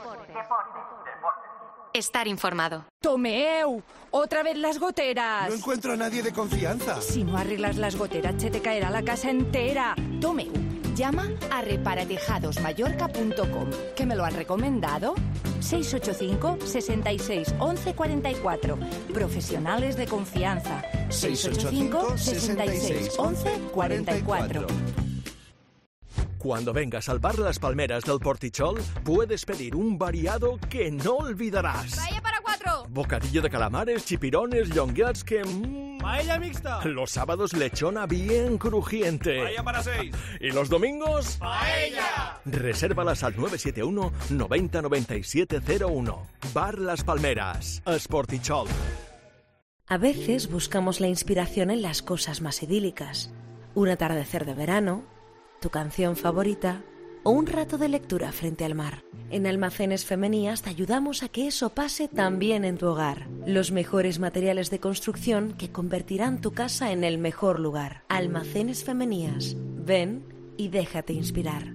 Estar informado. Tomeu, otra vez las goteras. No encuentro a nadie de confianza. Si no arreglas las goteras, se te caerá la casa entera. Tomeu, llama a reparatejadosmallorca.com, que me lo han recomendado. 685 66 11 44. Profesionales de confianza. 685 66 11 44. Cuando vengas al bar Las Palmeras del Portichol, puedes pedir un variado que no olvidarás. ¡Paella para 4! Bocadillo de calamares, chipirones, llonguets que... ¡Paella mixta! Los sábados lechona bien crujiente. ¡Paella para 6! ¿Y los domingos? ¡Paella! Resérvalas al 971 90 97 01. Bar Las Palmeras, Sportichol. A veces buscamos la inspiración en las cosas más idílicas. Un atardecer de verano, tu canción favorita o un rato de lectura frente al mar. En Almacenes Femenías te ayudamos a que eso pase también en tu hogar. Los mejores materiales de construcción que convertirán tu casa en el mejor lugar. Almacenes Femenías. Ven y déjate inspirar.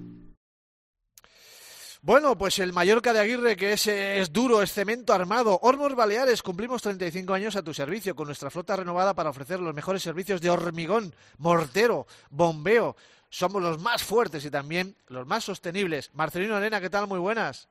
Bueno, pues el Mallorca de Aguirre, que es duro, es cemento armado. Hormos Baleares, cumplimos 35 años a tu servicio con nuestra flota renovada para ofrecer los mejores servicios de hormigón, mortero, bombeo. Somos los más fuertes y también los más sostenibles. Marcelino Elena, ¿qué tal? Muy buenas.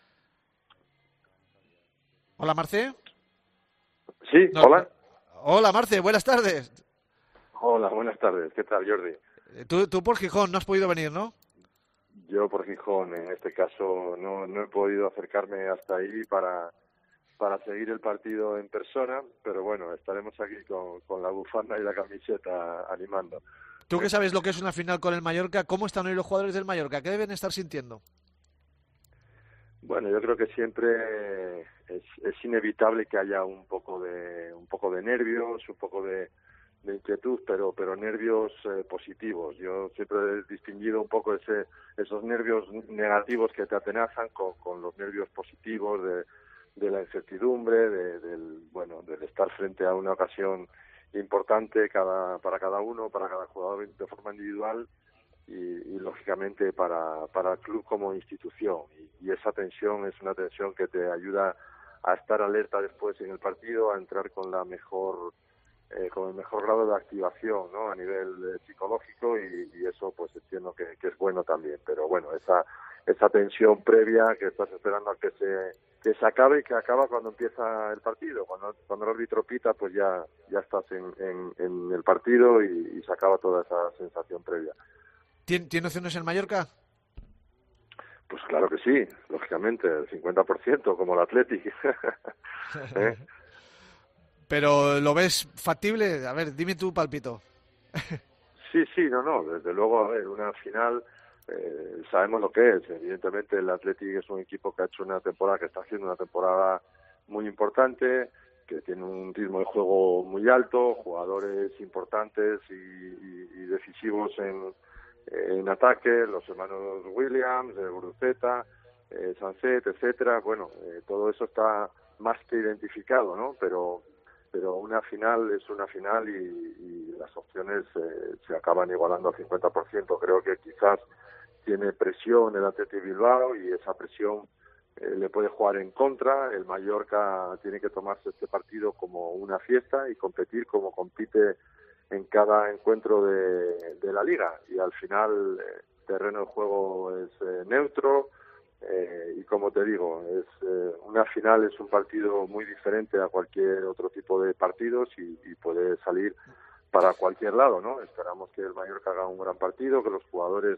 Hola, Marce. Sí, hola. Hola, Marce, buenas tardes. Hola, buenas tardes. ¿Qué tal, Jordi? Tú por Gijón no has podido venir, ¿no? Yo por Gijón, en este caso, no he podido acercarme hasta ahí para seguir el partido en persona, pero bueno, estaremos aquí con la bufanda y la camiseta animando. Tú que sabes lo que es una final con el Mallorca, ¿cómo están hoy los jugadores del Mallorca? ¿Qué deben estar sintiendo? Bueno, yo creo que siempre es inevitable que haya un poco de nervios, un poco de inquietud, pero nervios positivos. Yo siempre he distinguido un poco esos nervios negativos que te atenazan con los nervios positivos de la incertidumbre, del estar frente a una ocasión importante para cada uno, para cada jugador de forma individual y lógicamente para el club como institución. Y esa tensión es una tensión que te ayuda a estar alerta después en el partido, a entrar con el mejor grado de activación, ¿no? A nivel psicológico y eso pues entiendo que es bueno también. Pero bueno, esa tensión previa que estás esperando a que se acabe y que acaba cuando empieza el partido. Cuando el árbitro pita, pues ya estás en el partido y se acaba toda esa sensación previa. ¿Tiene opciones en Mallorca? Pues claro que sí, lógicamente, el 50%, como el Athletic. ¿Eh? ¿Pero lo ves factible? A ver, dime tu palpito. Sí, no, desde luego, a ver, una final, sabemos lo que es. Evidentemente el Athletic es un equipo que ha hecho que está haciendo una temporada muy importante, que tiene un ritmo de juego muy alto, jugadores importantes y decisivos en en ataque, los hermanos Williams, Guruceta, Sunset, etcétera. Bueno, todo eso está más que identificado, ¿no? Pero una final es una final y las opciones se acaban igualando al 50%. Creo que quizás tiene presión el Athletic Bilbao y esa presión le puede jugar en contra. El Mallorca tiene que tomarse este partido como una fiesta y competir como compite en cada encuentro de la Liga. Y al final el terreno de juego es neutro. Y como te digo, una final es un partido muy diferente a cualquier otro tipo de partidos y puede salir para cualquier lado, ¿no? Esperamos que el Mallorca haga un gran partido, que los jugadores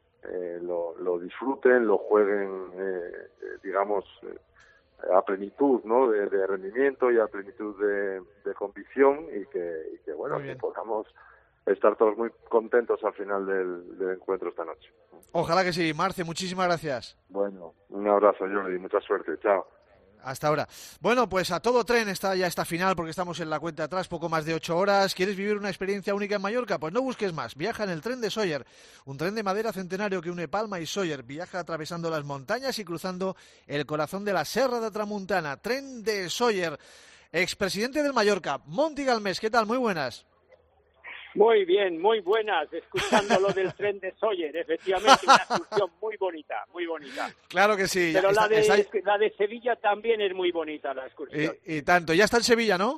lo disfruten, lo jueguen, digamos, a plenitud, ¿no? De rendimiento y a plenitud de convicción y que bueno, que podamos estar todos muy contentos al final del encuentro esta noche. Ojalá que sí. Marce, muchísimas gracias. Bueno, un abrazo, Jordi, mucha suerte, chao. Hasta ahora. Bueno, pues a todo tren está ya esta final porque estamos en la cuenta atrás, poco más de 8 horas. ¿Quieres vivir una experiencia única en Mallorca? Pues no busques más. Viaja en el tren de Sóller, un tren de madera centenario que une Palma y Sóller. Viaja atravesando las montañas y cruzando el corazón de la Serra de Tramuntana. Tren de Sóller. Expresidente del Mallorca, Monti Galmés, ¿qué tal? Muy buenas. Muy bien, muy buenas, escuchando lo del tren de Sóller, efectivamente una excursión muy bonita, muy bonita. Claro que sí. Pero la de Sevilla también es muy bonita la excursión. Y tanto, ya está en Sevilla, ¿no?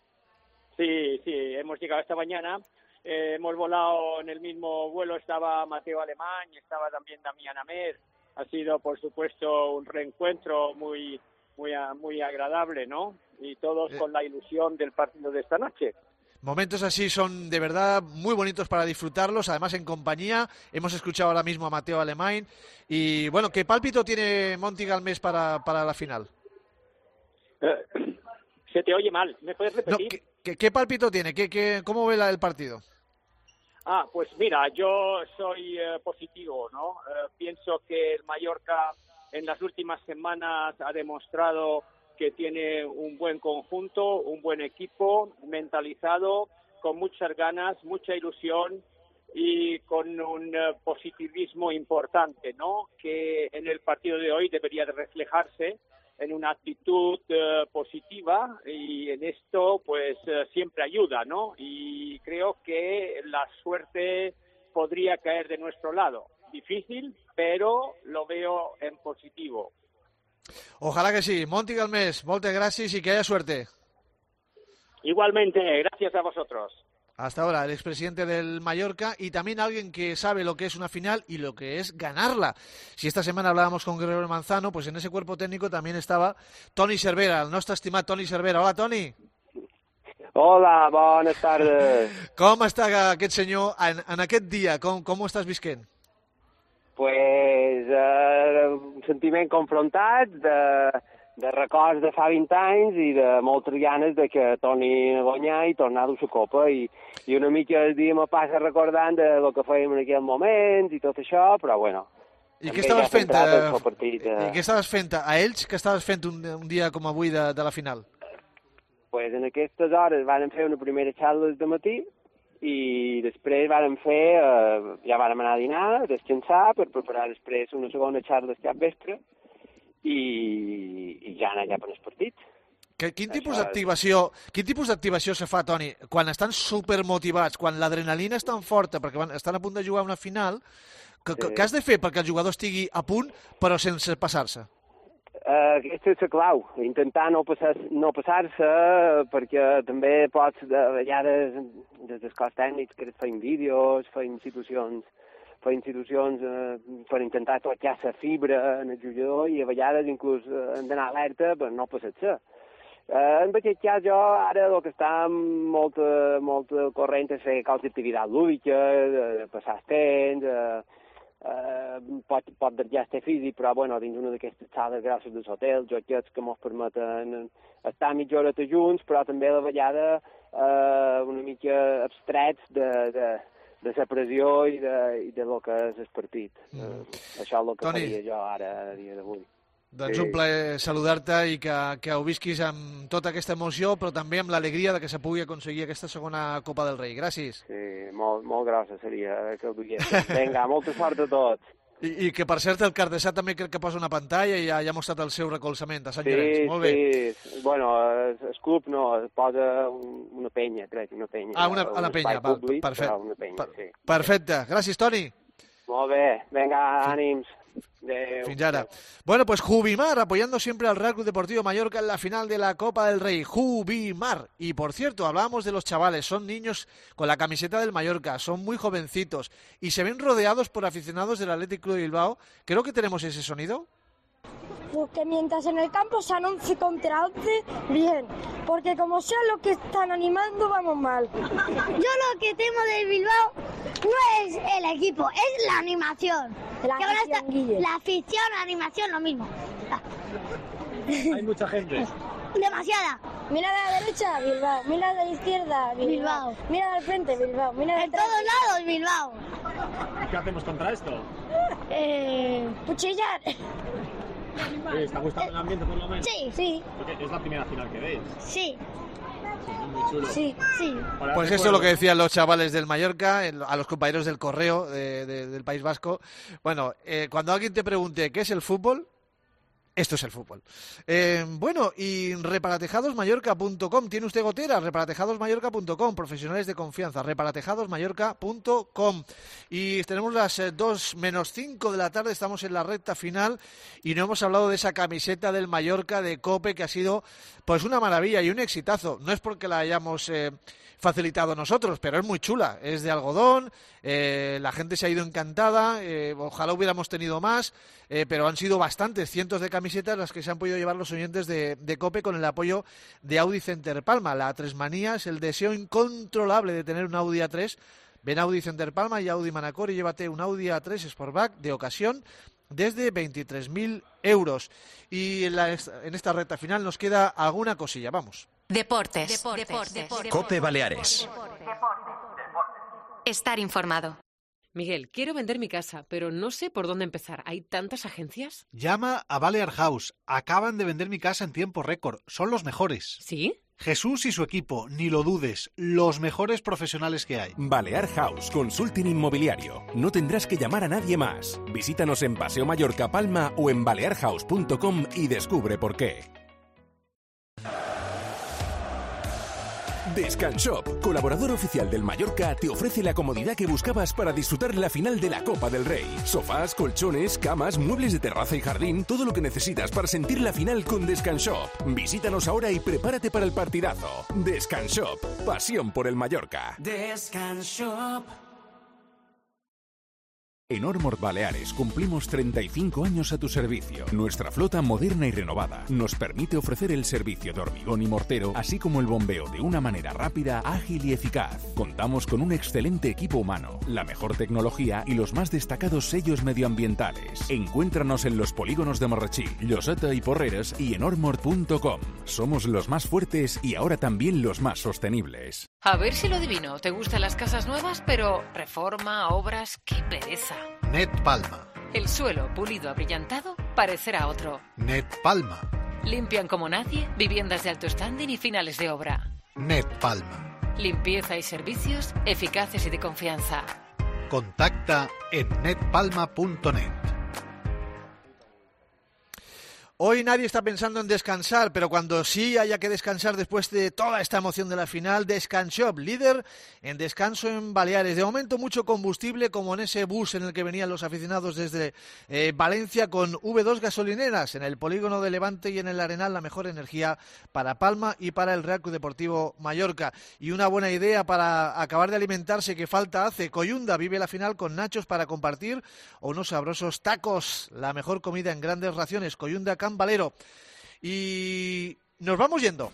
Sí, hemos llegado esta mañana, hemos volado en el mismo vuelo, estaba Mateo Alemán y estaba también Damián Amer. Ha sido, por supuesto, un reencuentro muy agradable, ¿no? Y todos con la ilusión del partido de esta noche. Momentos así son de verdad muy bonitos para disfrutarlos, además en compañía. Hemos escuchado ahora mismo a Mateo Alemán. Y bueno, ¿qué pálpito tiene Monti Galmés para la final? Se te oye mal, ¿me puedes repetir? No, ¿qué pálpito tiene? ¿Cómo ve el partido? Pues mira, yo soy positivo, ¿no? Pienso que el Mallorca en las últimas semanas ha demostrado que tiene un buen conjunto, un buen equipo, mentalizado, con muchas ganas, mucha ilusión y con un positivismo importante, ¿no? Que en el partido de hoy debería de reflejarse en una actitud positiva y en esto pues siempre ayuda, ¿no? Y creo que la suerte podría caer de nuestro lado. Difícil, pero lo veo en positivo. Ojalá que sí. Monti Galmés, moltes gràcies y que haya suerte. Igualmente, gracias a vosotros. Hasta ahora, el expresidente del Mallorca y también alguien que sabe lo que es una final y lo que es ganarla. Si esta semana hablábamos con Guerrero Manzano, pues en ese cuerpo técnico también estaba Toni Cervera, el nostre estimat Toni Cervera. Hola, Toni. Hola, bones tardes. Com està aquest senyor en aquest dia? Com ho estàs visquent? Pues un sentiment confrontat de records de fa 20 anys i de moltes ganes de que torni a guanyar i tornar a dur la copa i una mica el dia me passa recordant de lo que fèiem en aquell moment i tot això, però bueno. I què estaves fent? I què estaves fent a ells? Què estaves fent un dia com avui de la final? Pues en aquestes hores van fer una primera xarxa des de matí i després ja vàrem anar a dinar, descansar per preparar després una segona xarxa cap vespre i ja anar cap al partit. Quin tipus d'activació se fa, Toni, quan estan supermotivats, quan l'adrenalina és tan forta, perquè estan a punt de jugar una final, què has de fer perquè el jugador estigui a punt però sense passar-se? Aquesta és la clau, intentar no passar-se, perquè també pots, de vegades, des del cos tècnic, que feim vídeos, feim situacions per intentar tocar la fibra en el jugador i a vegades inclús hem d'anar alerta per no passar-se. En aquest cas jo ara el que està molt corrent és fer qualsevol activitat lúdica, de passar el temps, pot desgastar este físic, però bueno, dins una d'aquestes sales grosses dels hotels, jocs que ens permeten estar mitja horeta junts, però també a la vegada una mica abstrets de la pressió i de lo que és el partit. Això és el que faria jo ara a dia d'avui. Doncs un plaer saludar-te i que ho visquis amb tota aquesta emoció, però també amb l'alegria de que se pugui aconseguir aquesta segona Copa del Rei. Gràcies. Sí, molt grossa seria que el duguéssim. Vinga, molta sort a tots. I que, per cert, el Cardesà també crec que posa una pantalla i ja ha mostrat el seu recolzament a Sant Llorenç. Molt bé. Sí. Bueno, el club no, posa una penya, crec, una penya. Una penya, perfecte. Una penya, sí. Perfecte. Gràcies, Toni. Molt bé. Vinga, ànims. Adeu. Fins ara. Bueno, pues Jubimar apoyando siempre al Real Club Deportivo Mallorca en la final de la Copa del Rey. Jubimar. Y por cierto, hablábamos de los chavales, son niños con la camiseta del Mallorca, son muy jovencitos y se ven rodeados por aficionados del Athletic Club de Bilbao. Creo que tenemos ese sonido. Porque mientras en el campo sean 11 contra 11, bien. Porque como sea lo que están animando, vamos mal. Yo lo que temo del Bilbao no es el equipo, es la animación. La afición, la animación, lo mismo. Hay mucha gente. Demasiada. Mira de la derecha, Bilbao. Mira de la izquierda, Bilbao. Mira del frente, Bilbao. Mira de en todos lados, Bilbao. ¿Y qué hacemos contra esto? Cuchillar. ¿Está gustando el ambiente por lo menos? Sí. Porque es la primera final que veis. Sí. Muy chulo. Sí. Pues esto es lo que decían los chavales del Mallorca, a los compañeros del Correo del País Vasco. Bueno, cuando alguien te pregunte qué es el fútbol, esto es el fútbol. Bueno, y reparatejadosmallorca.com. ¿Tiene usted gotera? Reparatejadosmallorca.com. Profesionales de confianza. Reparatejadosmallorca.com. Y tenemos las 2 menos 5 de la tarde. Estamos en la recta final y no hemos hablado de esa camiseta del Mallorca de COPE que ha sido pues una maravilla y un exitazo. No es porque la hayamos facilitado nosotros, pero es muy chula. Es de algodón, la gente se ha ido encantada, ojalá hubiéramos tenido más, pero han sido bastantes, cientos de camisetas las que se han podido llevar los oyentes de COPE con el apoyo de Audi Center Palma. La A3 manía es el deseo incontrolable de tener un Audi A3. Ven a Audi Center Palma y Audi Manacor y llévate un Audi A3 Sportback de ocasión desde 23.000 euros. Y en esta recta final nos queda alguna cosilla, vamos. Deportes. COPE Baleares. Estar informado. Miguel, quiero vender mi casa, pero no sé por dónde empezar. ¿Hay tantas agencias? Llama a Balear House. Acaban de vender mi casa en tiempo récord. Son los mejores. ¿Sí? Jesús y su equipo, ni lo dudes, los mejores profesionales que hay. Balear House, consulting inmobiliario. No tendrás que llamar a nadie más. Visítanos en Paseo Mallorca Palma o en balearhouse.com y descubre por qué. Descanshop, colaborador oficial del Mallorca, te ofrece la comodidad que buscabas para disfrutar la final de la Copa del Rey. Sofás, colchones, camas, muebles de terraza y jardín, todo lo que necesitas para sentir la final con Descanshop. Visítanos ahora y prepárate para el partidazo. Descanshop, pasión por el Mallorca. Descanshop. En Ormort Baleares cumplimos 35 años a tu servicio. Nuestra flota moderna y renovada nos permite ofrecer el servicio de hormigón y mortero, así como el bombeo de una manera rápida, ágil y eficaz. Contamos con un excelente equipo humano, la mejor tecnología y los más destacados sellos medioambientales. Encuéntranos en los polígonos de Morrachí, Lloseta y Porreres y en ormort.com. Somos los más fuertes y ahora también los más sostenibles. A ver si lo adivino. ¿Te gustan las casas nuevas, pero reforma, obras? ¡Qué pereza! Net Palma. El suelo pulido abrillantado parecerá otro. Net Palma. Limpian como nadie, viviendas de alto standing y finales de obra. Net Palma. Limpieza y servicios eficaces y de confianza. Contacta en netpalma.net. Hoy nadie está pensando en descansar, pero cuando sí haya que descansar después de toda esta emoción de la final, Descanshop, líder en descanso en Baleares. De momento mucho combustible, como en ese bus en el que venían los aficionados desde Valencia con V2 gasolineras. En el polígono de Levante y en el Arenal la mejor energía para Palma y para el Real Club Deportivo Mallorca. Y una buena idea para acabar de alimentarse que falta hace. Coyunda vive la final con nachos para compartir o unos sabrosos tacos. La mejor comida en grandes raciones. Coyunda Can Valero. Y nos vamos yendo.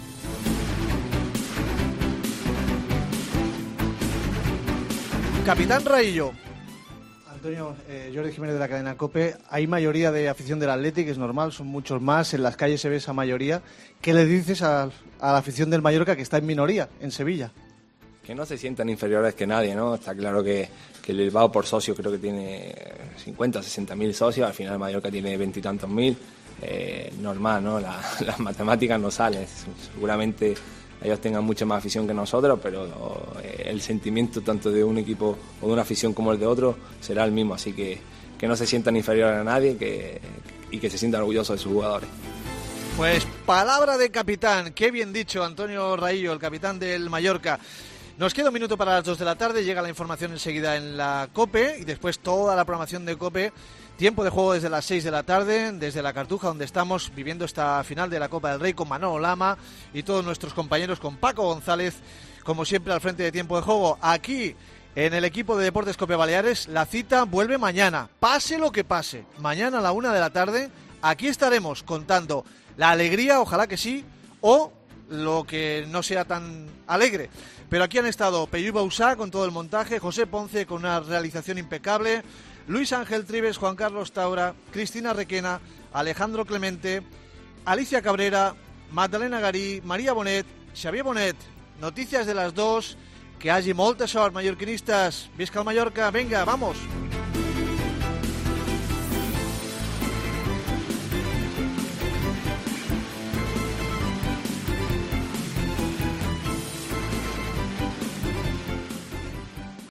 Capitán Raillo. Antonio, Jordi Jiménez de la cadena COPE. Hay mayoría de afición del Athletic, es normal, son muchos más. En las calles se ve esa mayoría. ¿Qué le dices a la afición del Mallorca que está en minoría en Sevilla? Que no se sientan inferiores que nadie, ¿no? Está claro que el Bilbao por socio creo que tiene 50 o 60 mil socios, al final Mallorca tiene 20 y tantos mil. Normal, ¿no? Las matemáticas no salen. Seguramente ellos tengan mucha más afición que nosotros, pero el sentimiento tanto de un equipo o de una afición como el de otro será el mismo, así que no se sientan inferiores a nadie y que se sientan orgullosos de sus jugadores. Pues palabra de capitán, qué bien dicho Antonio Raillo, el capitán del Mallorca. Nos queda un minuto para las 2 de la tarde, llega la información enseguida en la COPE y después toda la programación de COPE. Tiempo de juego desde las 6 de la tarde, desde la Cartuja, donde estamos viviendo esta final de la Copa del Rey con Manolo Lama y todos nuestros compañeros, con Paco González, como siempre al frente de tiempo de juego. Aquí, en el equipo de Deportes COPE Baleares, la cita vuelve mañana, pase lo que pase. Mañana a la 1 de la tarde, aquí estaremos contando la alegría, ojalá que sí, o lo que no sea tan alegre. Pero aquí han estado Peyú Bausá con todo el montaje, José Ponce con una realización impecable, Luis Ángel Trives, Juan Carlos Taura, Cristina Requena, Alejandro Clemente, Alicia Cabrera, Magdalena Garí, María Bonet, Xavier Bonet. Noticias de las 2, que hagi molta sort, mallorquinistes. Visca el Mallorca, venga, vamos.